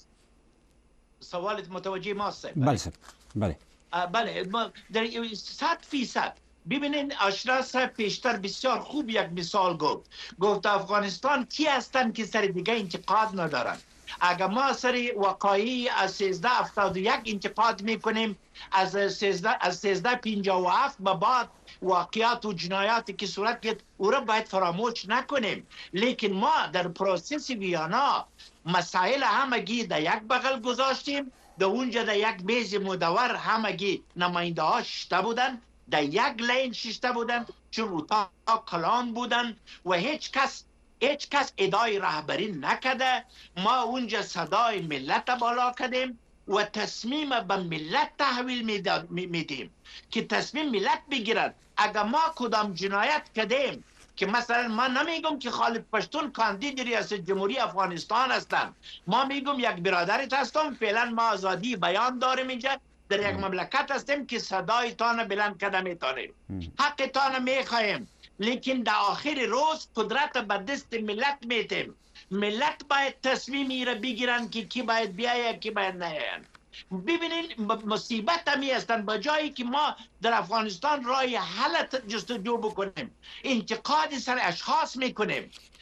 G: سوالت متوجه ماست
B: بله
G: در 100% ببینین اشرف صاحب پیشتر بسیار خوب یک مثال گفت افغانستان کی هستن که سر دیگه انتقاد ندارن اگر ما سر وقایعی از 1371 انتقاد میکنیم از 1357 به بعد واقعات و جنایاتی که صورت گرفت او را باید فراموش نکنیم لیکن ما در پروسس ویانا مسائل همگی در یک بغل گذاشتیم در اونجا در یک میز مدور همگی نماینده ها ششته بودن در یک لین ششته بودن چون اتاق کلام بودن و هیچ کس ادعای رهبری نکده ما اونجا صدای ملت بالا کردیم و تصمیم به ملت تحویل میدیم که تصمیم ملت بگیرد اگر ما کدام جنایت کردیم که مثلا ما نمیگم که خالد پشتون کاندید ریاست جمهوری افغانستان هستن ما میگم یک برادرت هستم فعلا ما آزادی بیان داریم اینجا در یک مملکت هستیم که صدای تان بلند کرده میتونیم حق تان میخواهیم لیکن در آخر روز قدرت به دست ملت میتیم ملت باید تصمیمی را بگیرن که کی باید بیایه کی باید نیاین ببینین مصیبت همی هستن با جایی که ما در افغانستان رای حل جستجو بکنیم انتقاد سر اشخاص میکنیم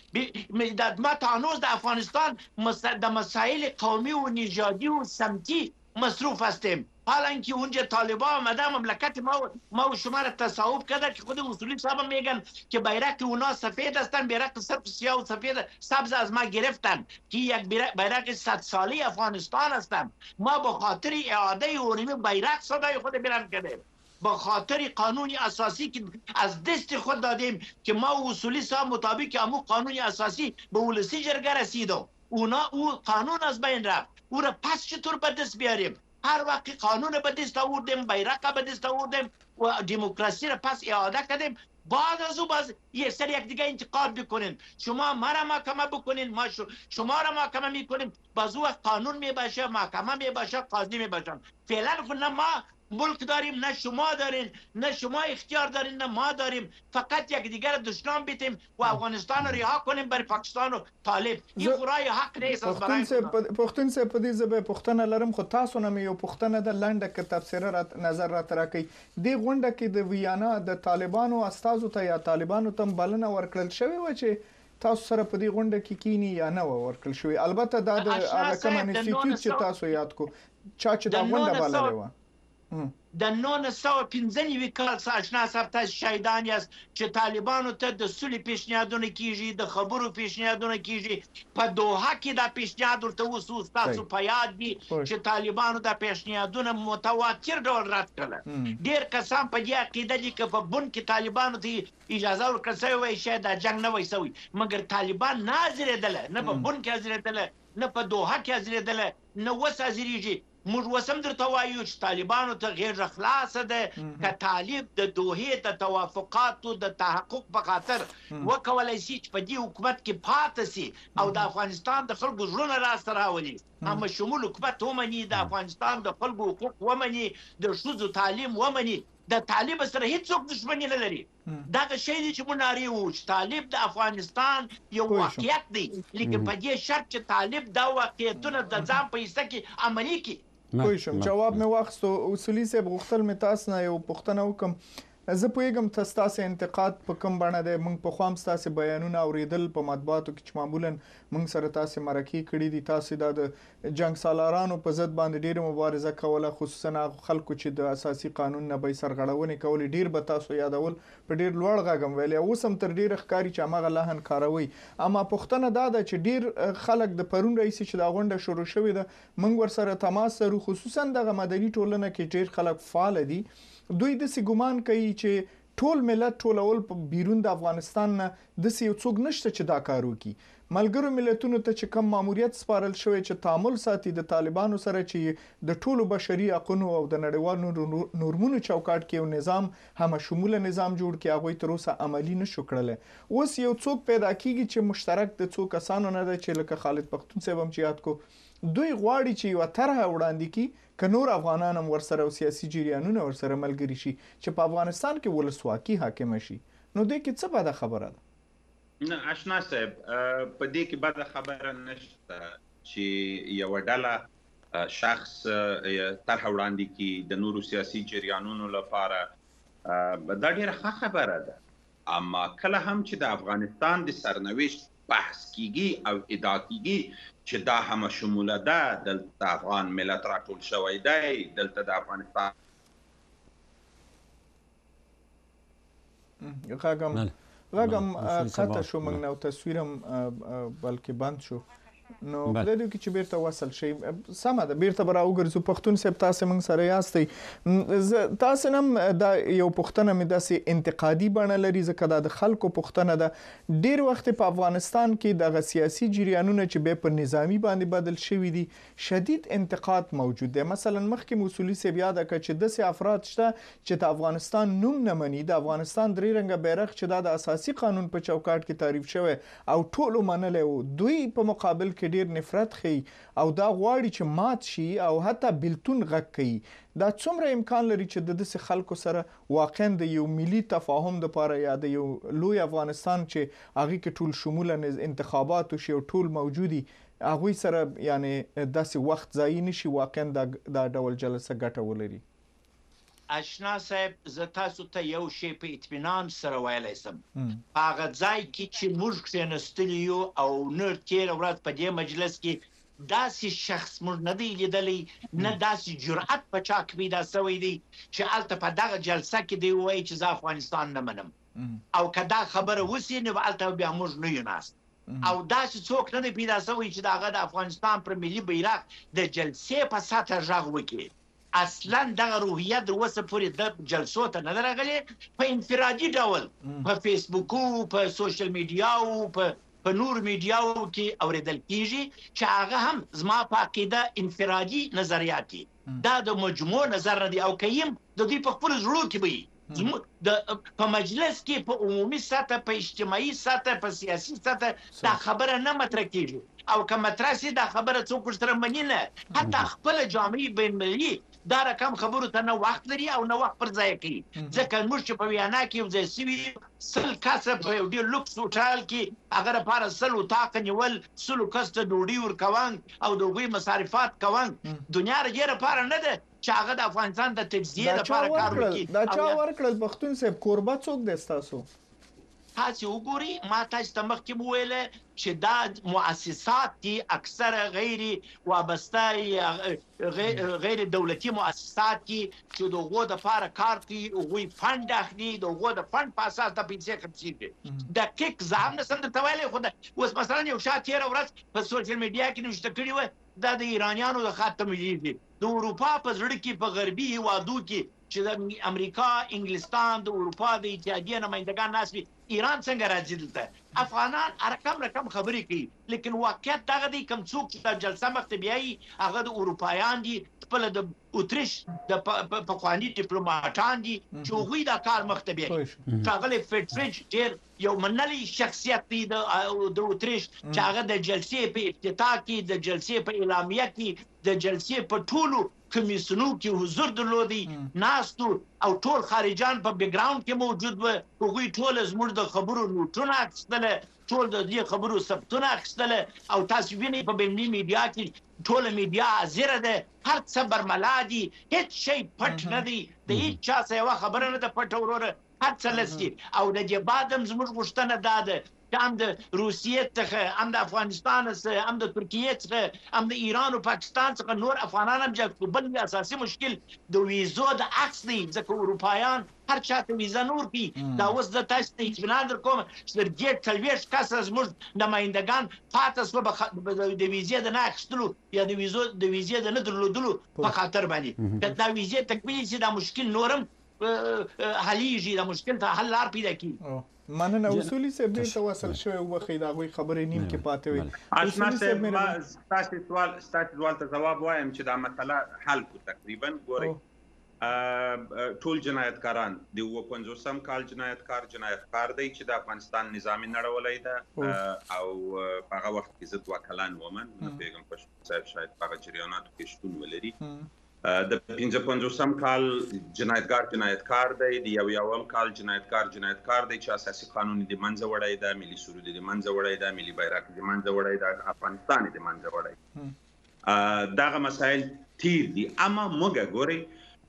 G: ما تا هنوز در افغانستان در مسائل قومی و نژادی و سمتی مصروف هستیم. حالا اینکه اونجا طالبان آمده مملکت ما و شما را تصاحب کرده که خود اصولی صاحب میگن که بیرق اونا سفید هستن، بیرق سیاه و سفید سبز از ما گرفتن که یک بیرق 100 ساله افغانستان هستن. ما به خاطر اعاده اونمی بیرق صدای خود بلند کردیم، با خاطر قانون اساسی که از دست خود دادیم که ما و اصولی صاحب مطابق امو قانون اساسی به ولسی جرگه رسید و او قانون از بین رفت. او را پس چطور به دست بیاریم؟ هر وقت قانون به دست آوردیم، بیرق به دست آوردیم و دموکراسی را پس اعاده کردیم، بعد از او باز یک سر یک دیگه انتقاد بکنین. شما ما را محاکمه بکنین، ما شما را محاکمه میکنیم، باز او قانون میباشه، محاکمه میباشه، قاضی میباشه. فعلا خود نه ما ملک داریم، نه شما دارین، نه شما اختیار دارین، نه ما داریم. فقط یک دیگر دشنام بیتیم و افغانستان رو رها کنیم برای پاکستان و طالب. این خورای حق نیست از برای
A: پښتون سه په دې زبې پښتنه لرم، خو تاسو نه یو پښتنه د لنډه کې تفسیر نظر را ترکې دی غونډه کې د ویانا د طالبانو استازو ته یا طالبانو ته بلنه ورکړل شوی و چې تاسو سره په دې غونډه کې کینی یا نه ورکړل شوی. البته دا د هغه کوم انسټیټیوټ چې تاسو یاد کو چا چې دا غونډه بللې و
G: در 995 کال آشنا صاحب تاسو شهیدان یاست چې طالبانو ته د سولې پیشنهادونه کیږي، د خبرو پیشنهادونه کیږي. په دوحه کې دا پیشنهاد ورته وسو، تاسو په یاد دي چې طالبانو دا پیشنهادونه متواتر ډول رد کړل. ډیر کسان په دې عقیده دي چې په بن کې طالبانو ته اجازه ورکړل شوې وای شاید دا جنگ نه وای سوی، مګر طالبان نه حاضرېدل، نه په بن کې حاضرېدل، نه په دوحه کې حاضرېدل، نه وس حاضرېږي. موږ وسم درته وایو چې طالبانو ته غیر خلاصه ده که طالب د دوحې د توافقاتو د تحقق په خاطر وکولای شي چې په دې حکومت کې پاتې سي او د افغانستان د خلکو زړونه راسته راولي، اما شمول حکومت ومني، د افغانستان د خلکو حقوق ومني، د ښځو تعلیم ومني. د طالب سره هیڅوک دښمني نه لري. دغه شی دی چې مونږ نارې وو چې طالب د افغانستان یو واقعیت دی، لیکن په دې شرط چې طالب دا واقعیتونه د ځان په حصه کې عملي کړي.
A: پوه شم. جواب مې واخیستو. اصولي صاحب غوښتل مې تاسو نه یو پوښتنه وکړم. زه پوهیږم تاسو انتقاد په کوم بڼه دی، موږ په خام تاسو بیانونه اوریدل په مطبوعاتو کې چې معمولا موږ سره تاسو مرکه کړې دي، تاسو د جنگ سالارانو په ضد باندې ډیره مبارزه کوله، خصوصا خلکو چې د اساسي قانون نه به سرغړونې کولې، ډیر به تاسو یادول په ډیر لوړ غږم ویلي، اوس هم تر ډیر ښکاری چې هغه لهن کاروي. اما پښتنه دا ده چې ډیر خلک د پرون رئیس چې دا غونډه شروع شوې ده موږ ور سره تماس لرو، خصوصا د مدني ټولنه کې ډیر خلک فعال دي. دوی د ګمان کوي چې ټول ملت ټولول په بیرون د افغانستان نه د یو څوک نشته چې دا کار وکړي. ملګرو ملتونو ته چې کوم ماموریت سپارل شوی چې تعامل ساتي د طالبانو سره چې د ټولو بشري حقوقو او د نړیوالو نورمونو چوکاټ کې یو نظام هم شموله نظام جوړ کړي، هغه تر اوسه عملی نشو کړل. اوس یو څوک پیدا کیږي چې مشترک د څو کسانو نه ده چې لکه خالد پختون صاحب هم چې یاد کو، دوی غواړي چې یو طرح وړاندې کړي که نور افغانان هم ورسره او سیاسي جریانونه ورسره ملګري شي چې په افغانستان کې ولسواکي حاکم شي. نو دې کې څه بده خبره ده؟
H: نه آشنا صاحب، په دې کې بده خبره نشته چې یو ډله شخص طرح وړاندې کړي د نورو سیاسي جریانونو لپاره، دا ډیره ښه خبره ده. اما کله هم چې د افغانستان د سرنوشت بحث کیږي او ادعا کیږي چې دا هم شموله ده، دلته افغان ملت راټول شوی دی، دلته د افغانستان
A: غږم قطع شو، موږ نو تصویرم بلکې بند شو. نو په دې کې چې بیرته وصل شي سمه ده، بیرته به راوګرځو. پښتون صاحب تاسو موږ سره یاستئ، تاسو هم دا یو پښتنه مې داسې انتقادي بڼه لري ځکه دا د خلکو پښتنه ده. ډیر وخت په افغانستان کې دغه سیاسي جریانونه چې به په نظامی باندې بدل شوي دي شدید انتقاد موجود دی. مثلا مخکې اصولي صاحب یاد کړ چې داسې افراد شته چې د افغانستان نوم نه مني، د افغانستان درې رنګه بیرغ چې د اساسي قانون په چوکاټ کې تعریف شوی او ټول منل، دوی په مقابل کې ډیر نفرت خي او دا غواړي چې مات شي او حتی بلتون غږ کوي. دا څومره امکان لري چې د داسې خلکو سره واقعا د یو ملي تفاهم لپاره یا د یو لوی افغانستان چې هغه کې ټول شموله انتخابات او شی ټول موجودي هغه سره یعنی داسې وخت ضایع نشي، واقعا دا ډول جلسه ګټه ولري؟
G: آشنا صاحب زه تاسو ته یو شی په اطمینان سره ویلی سم هغه ځای کې چې موږ کښېنستلي یو او نه تېره ورځ په دې مجلس کې داسې شخص موږ نه دی لیدلی نه داسې جرأت په چا کې پیدا سوی دی چې هلته په دغه جلسه کې دی ووایي چې زه افغانستان نه منم او که دا خبره وسي نو هلته بیا موږ نه یو ناست او داسې څوک نه دی پیدا سوی چې د هغه د افغانستان پر ملي بیرغ د جلسې په سطحه غږ وکړي اصلا دغه روحیه در اوسه پورې د جلسو ته نه ده راغلې په انفرادي ډول په فیسبوکو په سوشل میډیاو په نور میډیاو کې اورېدل کېږي چې هغه هم زما په عقیده انفرادي نظریات دي دا د مجموع نظر نه دي او که یم د دوی په خپلو زړو کې به وي په مجلس کې په عمومي سطح په اجتماعي سطح په سیاسي سطح دا خبره نه مطرح کېږي او که مطرح سي دا خبره څوک ورسره مني نه حتی خپله جامعې بینالمللي دا رقم خبرو ته نه وخت لري او نه وخت پر ځای کوي ځکه موږ چې په ویانا کې یو ځای سوي 100 کسه په یو ډېر لوکس هوټل کې هغه لپاره 100 اتاقه نیول 100 کس ته ډوډۍ ورکوان او د هغوی مصارفات کوان دنیا د دې لپاره نه ده چې هغه د افغانستان د تجزیې لپاره کار وکړي
A: دا چا ورکړل پښتون صاحب کوربه څوک دی ستاسو
G: تاسو وګورئ ما تاسو ته مخکې وویله چې دا مؤسسات دي اکثره غیر وابسته غیر دولتي مؤسسات دي چې د هغو دپاره کار کوي هغوی فنډ اخلي د هغو د فنډ په اساس د پیسې خرڅېږي دقیق زه هم نسم درته ویلی خو اوس مثلا یو شا تېره ورځ په سوشل میډیا کې نوشته کړي وه دا د ایرانیانو د خاتم دي د اروپا په زړه کې په غربي هېوادو کې چې د امریکا انګلستان د اروپا د اتحادیې نمایندګان ناست وي ایران څنګه راځي دلته افغانان رقم خبرې کوي لیکن واقعیت دغه دی کوم څوک چې د جلسه مخته بیایي هغه د اروپایان دي خپله د اتریش د پخواني ډیپلوماټان دي چې هغوی دا کار مخته بیایي ښاغلی فیټریچ ډېر یو منلی شخصیت دی د اتریش چې هغه د جلسې په افتتاح کې د جلسې په اعلامیه کې د جلسې په ټولو کمیسیونو کې حضور درلودی ناستو او ټول خارجان په بیک ګراوند کې موجود و هغوی ټول زموږ د خبرو نوټونه اخیستله ټول د دې خبرو ثبتونه اخیستله او تاسو وینئ په بینالمللي میډیا کې ټوله میډیا حاضره ده هر څه برملا دي هېڅ شی پټ نه دی د هېڅ چا څه یوه خبره نه ده پټه وروره هر څه لس دي او د دې بعد هم زموږ غوښتنه دا ده چې هم د روسیې څخه هم د افغانستان څخه هم د ترکیې څخه هم د ایران او پاکستان څخه نور افغانان هم جذب بل اساسي مشکل د ویزو د عکس دی ځکه اروپایان هر چا ته ویزه نه ورکوي دا اوس زه تاسو ته اطمینان درکوم چې تر دې 40 کسه زموږ نمایندګان پاته سوه د ویزې د نه اخیستلو یا د ویزې د نه درلودلو په خاطر باندې که دا ویزې تکمیل شي دا مشکل نورم حلیږي دا مشکل ته حل لار پیدا کړي
A: مننه اصولي صاحب دې ته وصل شوی وبخښئ د هغوی خبرې نیم کې پاتې وي
H: آشنا صاحب ما ستاسو سوال ته ځواب وایم چې دا مسله حل کو تقریبا ګورئ ټول جنایتکاران د 55 کال جنایتکار دی چې د افغانستان نظامي نړولی ده او په هغه وخت کې زه 2 کلن وم نه پوهېږم په صاحب شاید په هغه جریاناتو کې شتون ولري د 55 کال جنایتکار دی د یوم کال جنایتکار دی چې اساسي قانون د منځه وړی ده ملي سرود د منځه وړی ده ملي بیرغ د منځه وړی ده افغانستان د منځه وړی دغه مسایل تیر دي اما موږ ګورئ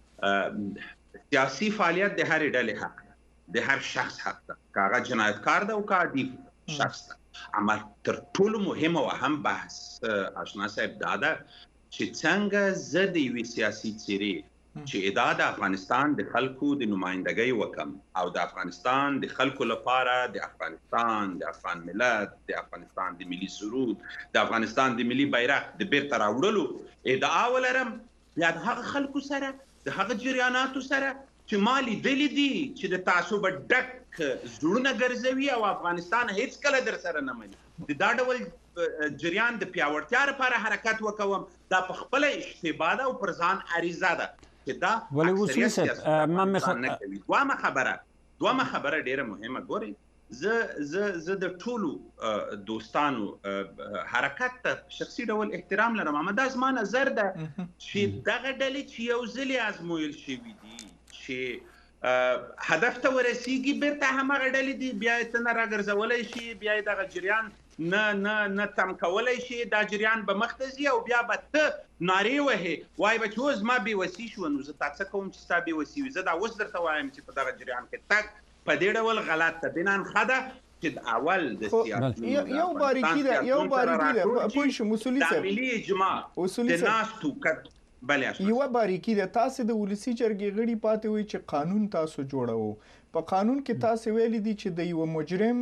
H: سیاسي فعالیت د هرې ډلې حق ده د هر شخص حق ده که هغه جنایتکار ده او که عادي شخص ده اما تر ټولو مهم او اهم بحث آشنا صاحب دا ده چې څنګه زه د یوې سیاسي څیرې چې ادعا د افغانستان د خلکو د نمایندګۍ وکم او د افغانستان د خلکو لپاره د افغانستان د افغان ملت د افغانستان د ملي سرود د افغانستان د ملي بیرغ د بیرته راوړلو ادعا ولرم یا د هغه خلکو سره د هغه جریاناتو سره چې ما لیدلي دي چې د تعصب ډک زړونه ګرځوي او افغانستان هیڅ کله در سره نه مني د دا ډول جریان د پیاوړتیا لپاره حرکت وکوم دا په خپله اشتباه ده او پر ځان عریضه ده چې دا اکثریت سیاستوال نه کوي دویمه خبره ډیره مهمه ګورئ زه د ټولو دوستانو حرکت ته شخصي ډول احترام لرم اما دا زما نظر ده چې دغه ډلې چې یو ځلې ازمویل شوي دي چې هدف ته ورسیږي بیرته همغه ډلې دي بیا یې ته نه راګرځولی شي، بیا یې دغه جریان نه تم کولی شي، دا جریان به مخ ته ځي او بیا به ته نارې وهې وایي به چې اوس ما بېوسي شوه، نو زه تا څه کوم چې ستا بېوسي وي. زه دا اوس درته وایم چې په دغه جریان کې تګ په دې ډول غلط ته بنان ښه ده چې اول د سیاست
A: یو باریکي ده پوه شوم اصولي صاحب،
H: د ملي اجماع د ناستو
A: یوه باریکي ده. تاسې د ولسي جرګې غړي پاتې وئ چې قانون تاسو جوړوو، په قانون کې تاسو ویلي دي چې د یو مجرم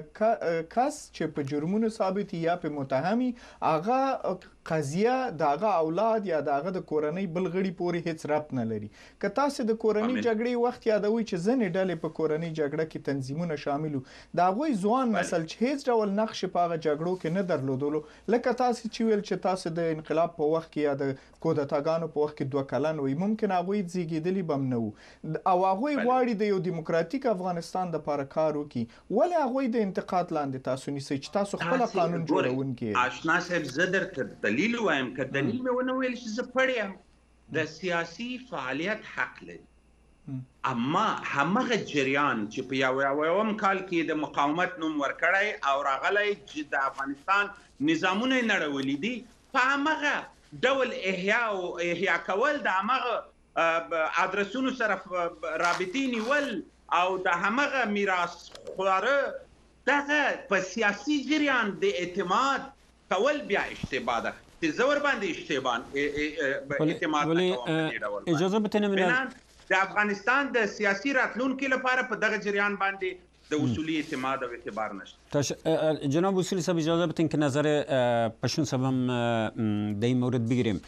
A: کس چې په جرمونو ثابت یا په متهمي هغه قضیه دغه اولاد یا دغه د کورنۍ بل غړي پورې هیڅ ربط نه لري. که تاسو د کورنۍ جګړې وخت یادوي چې ځنې ډلې په کورنۍ جګړه کې تنظیمونه شاملو، د هغوی ځوان نسل چې هیڅ ډول نقش په هغه جګړو کې نه درلودلو، لکه تاسو چې ویل چې تاسو د انقلاب په وخت کې یا د کودتاګانو په وخت کې 2 کلن وي، ممکن هغوی زیږیدلي بم نه وو او هغوی غواړي د یو دیموکراتیک افغانستان د لپاره کار وکړي، ولې هغوی د انتقاد لاندې تاسو نیسئ چې تاسو خپل قانون جوړونکي؟
H: آشنا صاحب زه درته دلیل وایم، که دلیل مې ونه ویل چې زه پړی یم، د سیاسي فعالیت حق لري، اما همغه جریان چې په یوم کال کې د مقاومت نوم ورکړی او راغلی چې د افغانستان نظامونه یې نړولي دي، په همغه ډول احیا کول، د همغه ادرسونو سره رابطې نیول او د همغه میراث خواره دغه په سیاسي جریان د اعتماد کول بیا اشتباه ده. چې زه ورباندې اعتماد نه کوم.
B: اجازه بتنه من
H: د افغانستان د سیاسي راتلونکي لپاره په دغه جریان باندې د اصولي اعتماد او اعتبار نشته.
B: جناب اصولی صاحب اجازه بدین که نظر پشون صاحبم در این مورد بگیریم.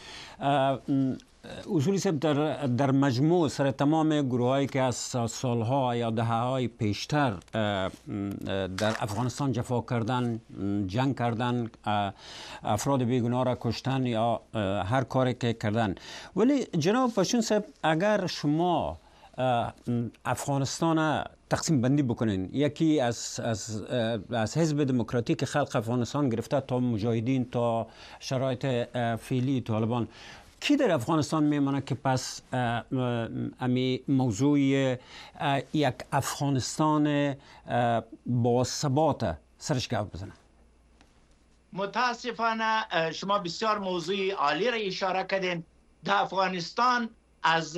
B: اصولی صاحب در مجموع سر تمام گروهایی که از سالها یا دهه‌های پیشتر در افغانستان جفا کردن، جنگ کردن، افراد بیگناه را کشتن یا هر کاری که کردن، ولی جناب پشون صاحب اگر شما افغانستان تقسیم بندی بکنین، یکی از حزب دموکراتیک خلق افغانستان گرفته تا مجاهدین تا شرایط فعلی طالبان، کی در افغانستان میمانه که پس امی موضوع یک افغانستان با ثبات سرش گپ بزنه؟
G: متاسفانه شما بسیار موضوع عالی را اشاره کردین. در افغانستان از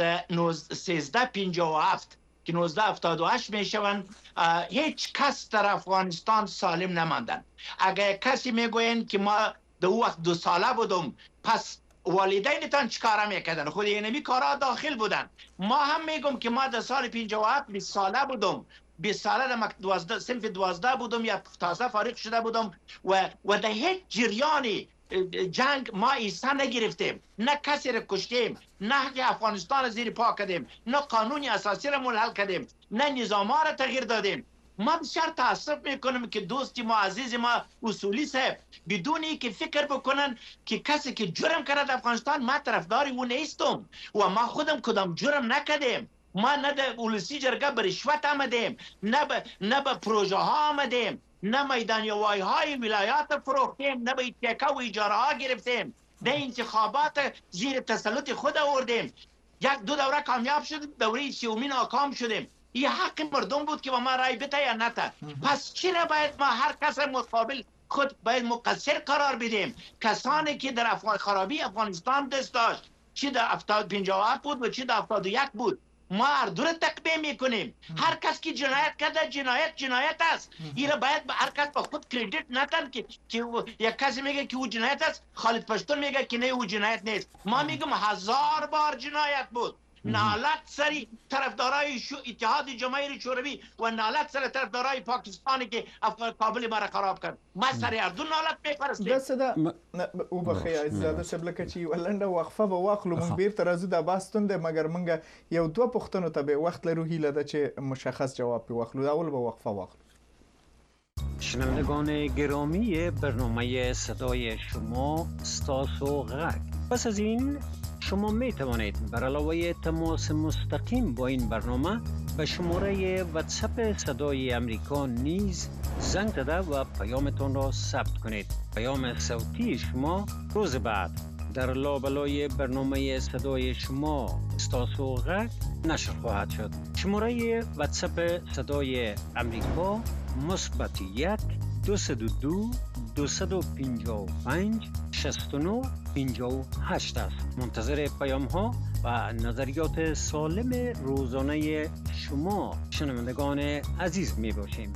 G: 1357 که 1978 میشوند هیچ کس در افغانستان سالم نماندن. اگر کسی میگوین که ما در وقت 2 ساله بودم پس والدینتان چیکار میکردن؟ خود اینمی کارا داخل بودن. ما هم میگم که ما در سال 57 20 ساله بودم، 20 ساله در صنف 12 بودم یا تازه فارغ شده بودم و در هیچ جریانی جنگ ما ایسا نگرفتیم، نه کسی را کشتیم، نه حق افغانستان زیر پا کردیم، نه قانون اساسی را ملحل کردیم، نه نظام ها را تغییر دادیم. ما بسیار تاسف میکنم که دوستی ما عزیز ما اصولی صاحب بدونی که فکر بکنن که کسی که جرم کرد افغانستان ما طرفدار او نیستم و ما خودم کدام جرم نکردیم. ما نه در ولسی جرگه به رشوت آمدیم، نه به پروژه ها آمدیم، نه میدانیوایی های ولایات فروختیم، نه به تیکه و اجاره ها گرفتیم، نه انتخابات زیر تسلط خود آوردیم. 1-2 دوره کامیاب شدیم، دوره 3 ناکام شدیم. این حق مردم بود که با ما رای بده یا نده. پس چرا باید ما هر کس مقابل خود باید مقصر قرار بدیم؟ کسانی که در خرابی افغانستان دست داشت، چی در 57 بود و چی در 71 بود، ما هر دو را تقبیه میکنیم. هر کس که جنایت کرده جنایت است. این را باید هر کس با خود کردیت ندن که یک کسی میگه که او جنایت است، خالد پشتون میگه که نه او جنایت نیست. ما میگم 1000 بار جنایت بود. نالت سری طرفدارای اتحاد جماهیر شوروی و نالت سری طرفدارای پاکستانی که کابل ما را خراب کرد. ما سری هر دو نالت میپرستیم.
A: دسته دا او بخی عزیزاده شبلکه چی ولنده وقفه و واخلو من بیر ترازو دا باستون ده مگر منگا یو 2 پختنو تا به وقت لرو هیله ده چه مشخص جواب پی واخلو اول با وقفه واخلو.
B: شنوندگان گرامی برنامه صدای شما ستاسو غک. پس از این شما می توانید بر علاوه تماس مستقیم با این برنامه به شماره واتساپ صدای امریکا نیز زنگ زده و پیامتان را ثبت کنید. پیام صوتی شما روز بعد در لابلای برنامه صدای شما ستاسو غک
J: نشر خواهد شد. شماره واتساپ صدای امریکا +1 202 255 69 58 است. منتظر پیام ها و نظریات سالم روزانه شما شنوندگان عزیز می باشیم.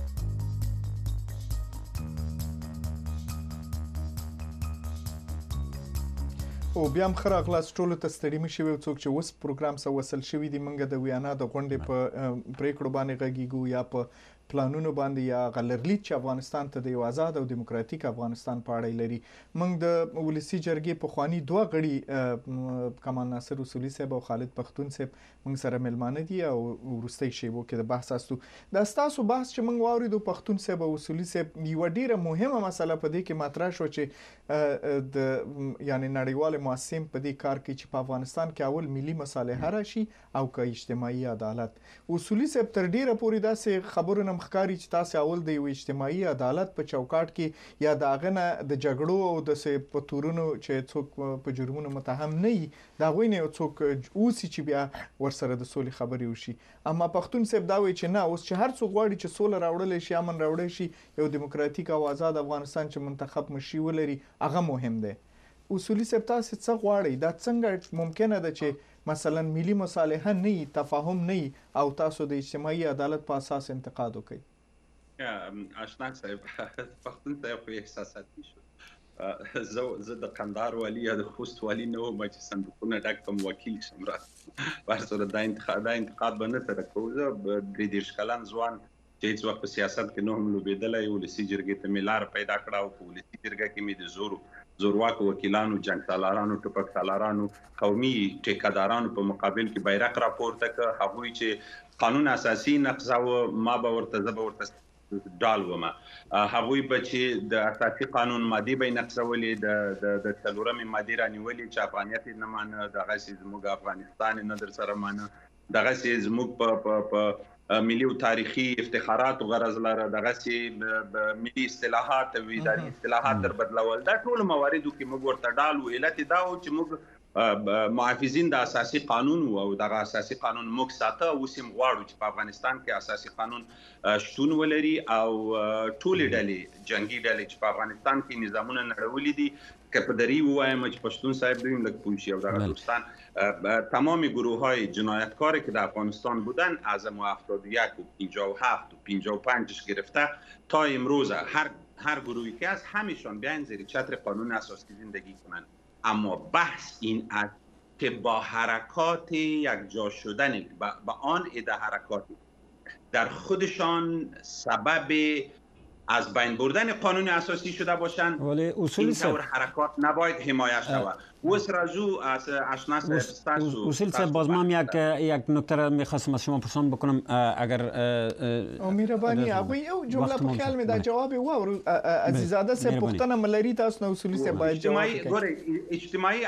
A: او بیا هم ښه راغلاست ټولو ته. ستړي مه شوئ. څوک چې اوس پروګرام سره وصل شوي دي، موږ د ویانا د غونډې په پریکړو باندې غږیږو یا په پلانونو باندې یا غلرلید چې افغانستان ته د یو آزاد او دیموکراتیک افغانستان په اړه لري. موږ د ولسی جرګې په خواني دوه غړي کمال ناصر اصولي صاحب او خالد پختون صاحب موږ سره ملمانه دي او وروستي شیبو کې د بحث استو. دا ستاسو بحث چې موږ واوریدو پختون صاحب او اصولي صاحب یو ډیره مهمه مسله په دې کې مطرح شو چې د یعنی نړیوال مؤسسین په دې کار کې چې په افغانستان کې اول ملي مصالحه راشي او که اجتماعي عدالت. اصولي صاحب تر ډیره پورې داسې خبرونه مخکاري چې تاسو اول د یو اجتماعي عدالت په چوکاټ کې یا د اغنه د جګړو او د پتورونو چې څوک په جرمونو متهم نه وي دا غوي نه څوک اوسي چې بیا ورسره د سولې خبرې وشي. اما پختون صاحب دا وایي چې نه، اوس چې هر څوک غواړي چې سوله راوړل شي، امن راوړل شي، یو دیموکراتیک او آزاد افغانستان چې منتخب مشي ولري هغه مهم دی. اصولي صاحب تاسو څه غواړئ؟ دا څنګه ممکنه ده چې مثلا ملي مصالحه نه وي، تفاهم نه وي او تاسو د اجتماعي عدالت په اساس انتقاد وکړئ؟
H: آشنا صاحب پختون صاحب خو احساساتي شو. زه د قندهار والی یا د خوست والی نه وم چې صندوقونه ډک کوم وکیل شم. ورسره دا انتقاد به نه سره کوو. زه 33 کلن ځوان چې هیڅ وخت په سیاست کې نه هم لوبېدلی، ولسي جرګې ته مې لار پیدا کړه او په ولسي جرګه کې مې د زورواکو وکیلانو، جنګ سالارانو، ټوپک سالارانو، قومي ټیکادارانو په مقابل کې بیرغ راپورته کړ. هغوی چې قانون اساسي نقضاوه، ما به ورته زه به ورته ډال وم. هغوی به چې د اساسي قانون مادې به یې نقضولې، د څلورمې مادې رانیولې چې افغانیت یې نه مانه، دغسې زموږ افغانستان یې نه در سره مانه، دغسې زموږ په ملي او تاریخي افتخارات او غرض لره، دغسې ملي اصطلاحات او اداري اصطلاحات در بدلول. دا ټول مواردو کې موږ ورته ډال و. علت دا و چې موږ محافظین د اساسي قانون او دغه اساسي قانون موږ ساته. اوس هم غواړو چې په افغانستان کې اساسي قانون شتون ولري او ټولې ډلې، جنگي ډلې چې په افغانستان کې نظامونه نړولي دي، که په دری ووایم چې پشتون صاحب دویم لک پوشی او دغه دوستان تمام گروه های جنایتکاری که در افغانستان بودن از 71 و 57 و 55 گرفته تا امروز هر گروهی که از همشان بیاین زیر چتر قانون اساسی زندگی کنند. اما بحث این است که با حرکات یکجا شدن با آن عده حرکات در خودشان سبب از بین بردن قانون اساسی شده باشند،
B: ولی اصولی
H: طور حرکات نباید حمایت شود. وسرازو از آشنا صاحب
B: اصول صاحب باز من یک نکته را می‌خواستم از شما پرسان بکنم. اگر
A: امیربانی ابوی یو جمله په خیال می دا جواب و عزیزاده صاحب پختنه ملری تاسو نو اصولی صاحب باید جواب
H: اجتماعی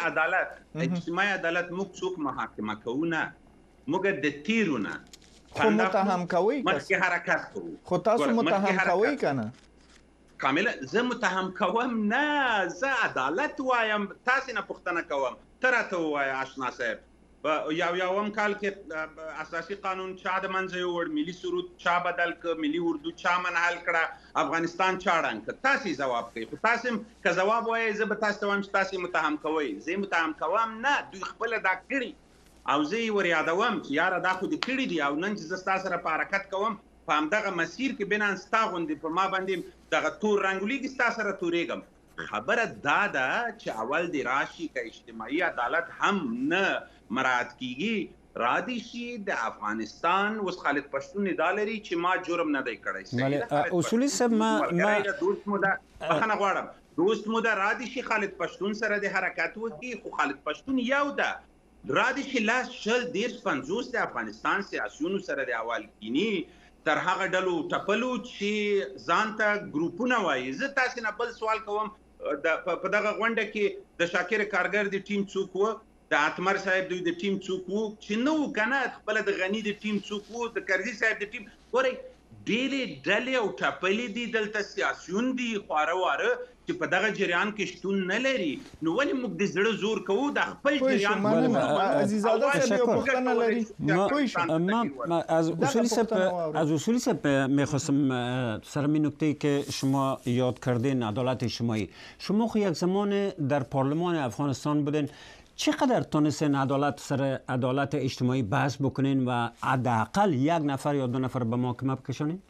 H: عدالت موږ څوک محاکمه کوونه، موږ د تیرونه
A: خو متهم کوي،
H: مخکې حرکت کوو.
A: خو تاسو متهم کوي کنه؟
H: کاملا زه متهم کوم نه، زه عدالت وایم. تاسو نه پوښتنه کوم، ته راته ووایه آشنا صاحب په یوم کال کې اساسي قانون چا د منځه یوړ، ملي سرود چا بدل کړ، ملي اردو چا منحل کړه، افغانستان چا ړنګ کړ. تاسو جواب کوئ. خو تاسو که جواب وایئ زه به تاسو ته وایم چې تاسو متهم کوئ. زه متهم کوم نه، دوی خپل دا کړي او زه یې ور یادوم چې یاره دا خو دې کړي دي او نن چې زه ستا سره په حرکت کوم په همدغه مسیر کې بنان ستا غوندې په ما باندې دغه تور رنګولیږي، ستا سره تورېږم. خبره دا ده چې اول دې راشي که اجتماعي عدالت هم نه مراعات کیږي، را دې شي د افغانستان. اوس خالد پښتون دا لري چې ما جرم نه دی کړی.
B: اصولي صاحب ما
H: دوست مو ده، بخښنه غواړم، دوست مو ده، را دې شي خالد پښتون سره د حرکت وکړي. خو خالد پښتون یو ده، را دې شي لاس 50 د افغانستان سیاسیونو سره د اول کینی تر هغه ډلو ټپلو چې ځان ته ګروپونه وایي. زه تاسو نه بل سوال کوم، په دغه غونډه کې د شاکر کارګر د ټیم څوک و، د اتمر صاحب د ټیم څوک و چې نو کنه، خپل د غنی د ټیم څوک و، د کرزي صاحب د ټیم. ګورئ ډېرې ډلې او ټپلې دي دلته سیاسیون دي خواره واره چې په دغه جریان کې شتون نه لري نو ولې موږ د زړه زور کوو د خپل جریان
A: عزیزاده صاحب یو پوښتنه لري
B: از اصولی صاحب میخواستم سر می نکته که شما یاد کردین عدالت اجتماعی شما خو یک زمان در پارلمان افغانستان بودین چقدر تونستین عدالت اجتماعی بحث بکنین و حداقل یک نفر یا 2 نفر به محاکمه بکشونین؟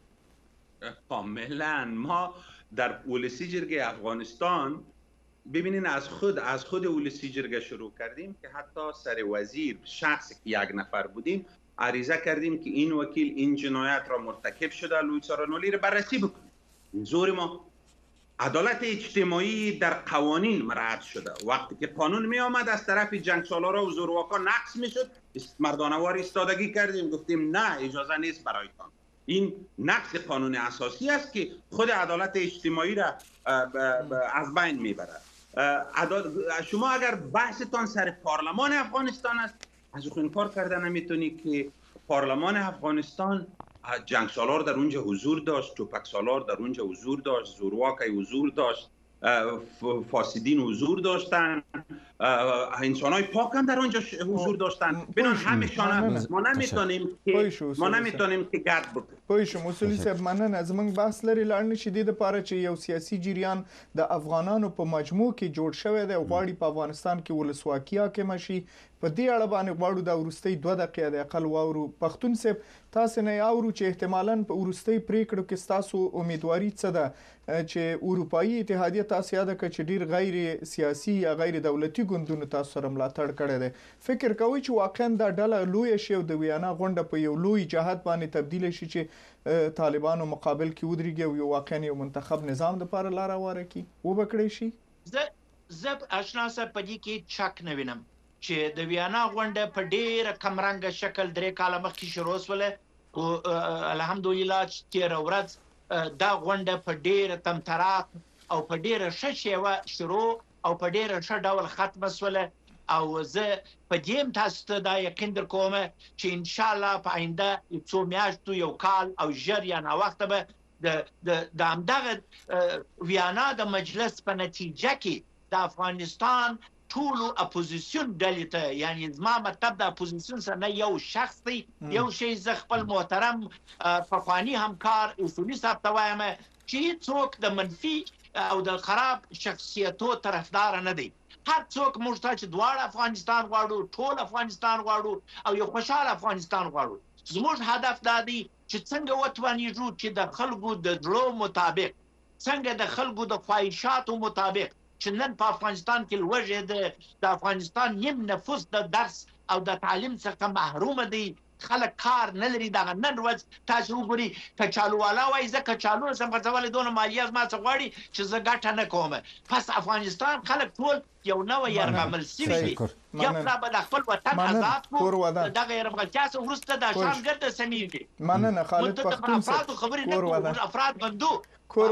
H: کاملا ما در اولسی جرگه افغانستان ببینین از خود اولسی جرگه شروع کردیم که حتی سر وزیر شخصی که 1 نفر بودیم عریضه کردیم که این وکیل این جنایت را مرتکب شده لوی سارانولی را بررسی بکنیم. زور ما عدالت اجتماعی در قوانین مراعات شده. وقتی که قانون می آمد از طرف جنگسالارا و زورواکا نقض می شد مردانوار ایستادگی کردیم گفتیم نه اجازه نیست برایتان. این نقض قانون اساسی است که خود عدالت اجتماعی را از بین میبرد. شما اگر بحثتان سر پارلمان افغانستان است از او انکار کردن نمیتونی که پارلمان افغانستان جنگسالار در اونجا حضور داشت، توپک سالار در اونجا حضور داشت، زورواکی حضور داشت، فاسدین حضور داشتن، انسان‌های پاک هم در آنجا حضور داشتن. بنان همیشان ما نمیتونیم که گرد بکنیم.
A: پوه اصولی صاحب مننه. زمونږ بحث لري لاړ نشي د لپاره چې یو سیاسي جریان د افغانانو په مجموع کې جوړ شوی دی غواړي په افغانستان کې ولسواکي حاکمه شي. په دې اړه باندې غواړو د ورستۍ 2 دقیقې د اقل واورو. پښتون صاحب تاسو نه اورو چې احتمالاً په ورستۍ پریکړو کې تاسو امیدواري څه ده چې اروپאי اتحادیه تاسو یاد کړئ چې ډیر غیر سیاسي یا غیر دولتي ګوندونو تاسو سره ملاتړ کړی دی. فکر کوئ چې واقعا دا ډله لوی شي او د ویانا غونډه په یو لوی جهاد باندې تبدیل شي چې طالبانو مقابل کې ودرېږي او یو واقعا یو منتخب نظام د لپاره لار هواره کړي وبکړي شي؟
G: زه آشنا صاحب په دې کې چک نه وینم چې د ویانا غونډه په ډېر کمرنګ شکل 3 کاله مخکې شروع شوله او الحمدلله چې تیر ورځ دا غونډه په ډېر تمتراق او په ډېر ښه شیوه شروع او په ډېر ښه ډول ختمه شوله. او زه په دې تاسو ته دا یقین درکوم چې ان شاء الله په آینده څو میاشتو یو کال او ژر یا نه وخت به د همدغه ویانا د مجلس په نتیجه کې د افغانستان ټول اپوزیسیون ډلې ته یعنی زما مطلب د اپوزیسیون سره نه یو شخص دی یو شی ز خپل محترم پخوانی همکار اصولي صاحب ته وایم چې څوک د منفي او د خراب شخصیتو طرفدار نه دی. هر څوک موږ ته چې دواړه افغانستان غواړو ټول افغانستان غواړو او یو خوشاله افغانستان غواړو. زموږ هدف دا دی چې څنګه وتوانیږو چې د خلکو د زړه مطابق څنګه د خلکو د خواهشاتو مطابق چې نن په افغانستان کې لوږه ده د افغانستان نیم نفوس د درس او د تعلیم څخه محروم دي خلک کار نه لري. دا نن ورځ تاسو وګورئ کچالو والا وایي زه کچالو سم خرڅول دونه مالیه ما څه غواړي چې زه ګټه نه کوم. پس افغانستان خلک ټول یو نوې یرغمل سوي دي یا په خپل وطن آزاد کو دغه یرغملتیا سره ورسته د شام ګرد سمیږي.
A: مننه خالد پښتون
G: صاحب خبرې نه افراد بندو
A: کور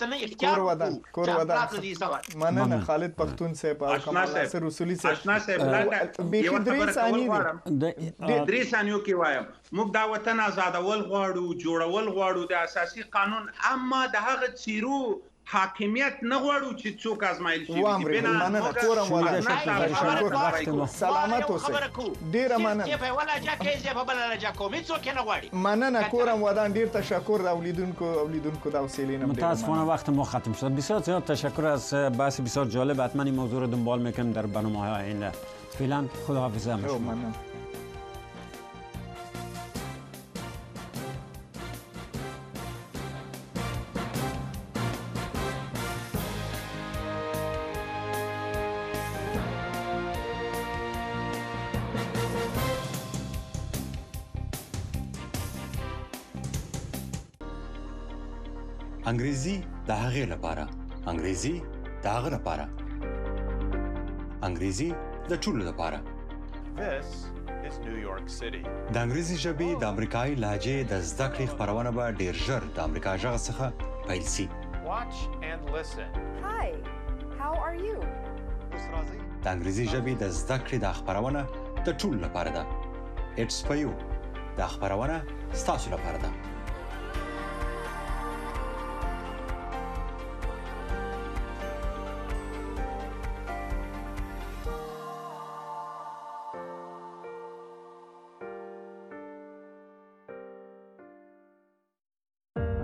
A: ودان مننه خالد پښتون صاحب او کمال ناصر اصولي صاحب
H: یو 3 ثانیو کې وایم موږ دا وطن آزادول غواړو جوړول غواړو د اساسي قانون اما د هغه چیرو حاکمیت نه غواړو چې څوک ازمایل شي.
A: مننه کورم ولا سلامت اوسئ ډیر مننه مننه کورم ودان ډیر تشکر اولیدونکو دا وسیلینم.
B: متاسفانه وقت ما ختم شد. بسیار زیاد تشکر از بحث بسیار جالب. حتما این موضوع رو دنبال میکنیم در برنامه‌های آینده. فعلا خداحافظ شما.
K: انګریزي د هغې لپاره انګریزي د هغه لپاره انګریزي د ټولو لپاره.
L: This is New York City.
K: د انګریزي ژبې د امریکایي لهجې د زده کړې خپرونه به ډېر ژر د امریکا غږ څخه پیل شي.
L: Watch and listen.
M: Hi. How are you?
K: د انګریزي ژبې د زده کړې د خپرونه د ټولو لپاره ده. It's for you. د خپرونه ستاسو لپاره ده.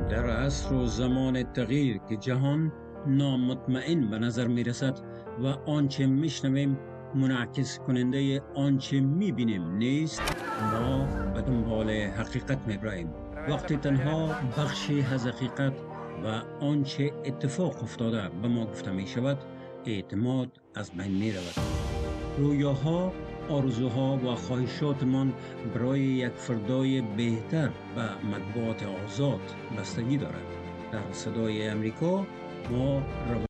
B: در عصر و زمان تغییر که جهان نامطمئن به نظر می رسد و آنچه می شنویم منعکس کننده آنچه می بینیم نیست، ما به دنبال حقیقت می براییم. وقتی تنها بخشی از حقیقت و آنچه اتفاق افتاده به ما گفته می شود، اعتماد از بین می رود. رویاها، آرزوها و خواهشاتمان برای یک فردای بهتر و مطبوعات آزاد بستگی دارد. در صدای امریکا ما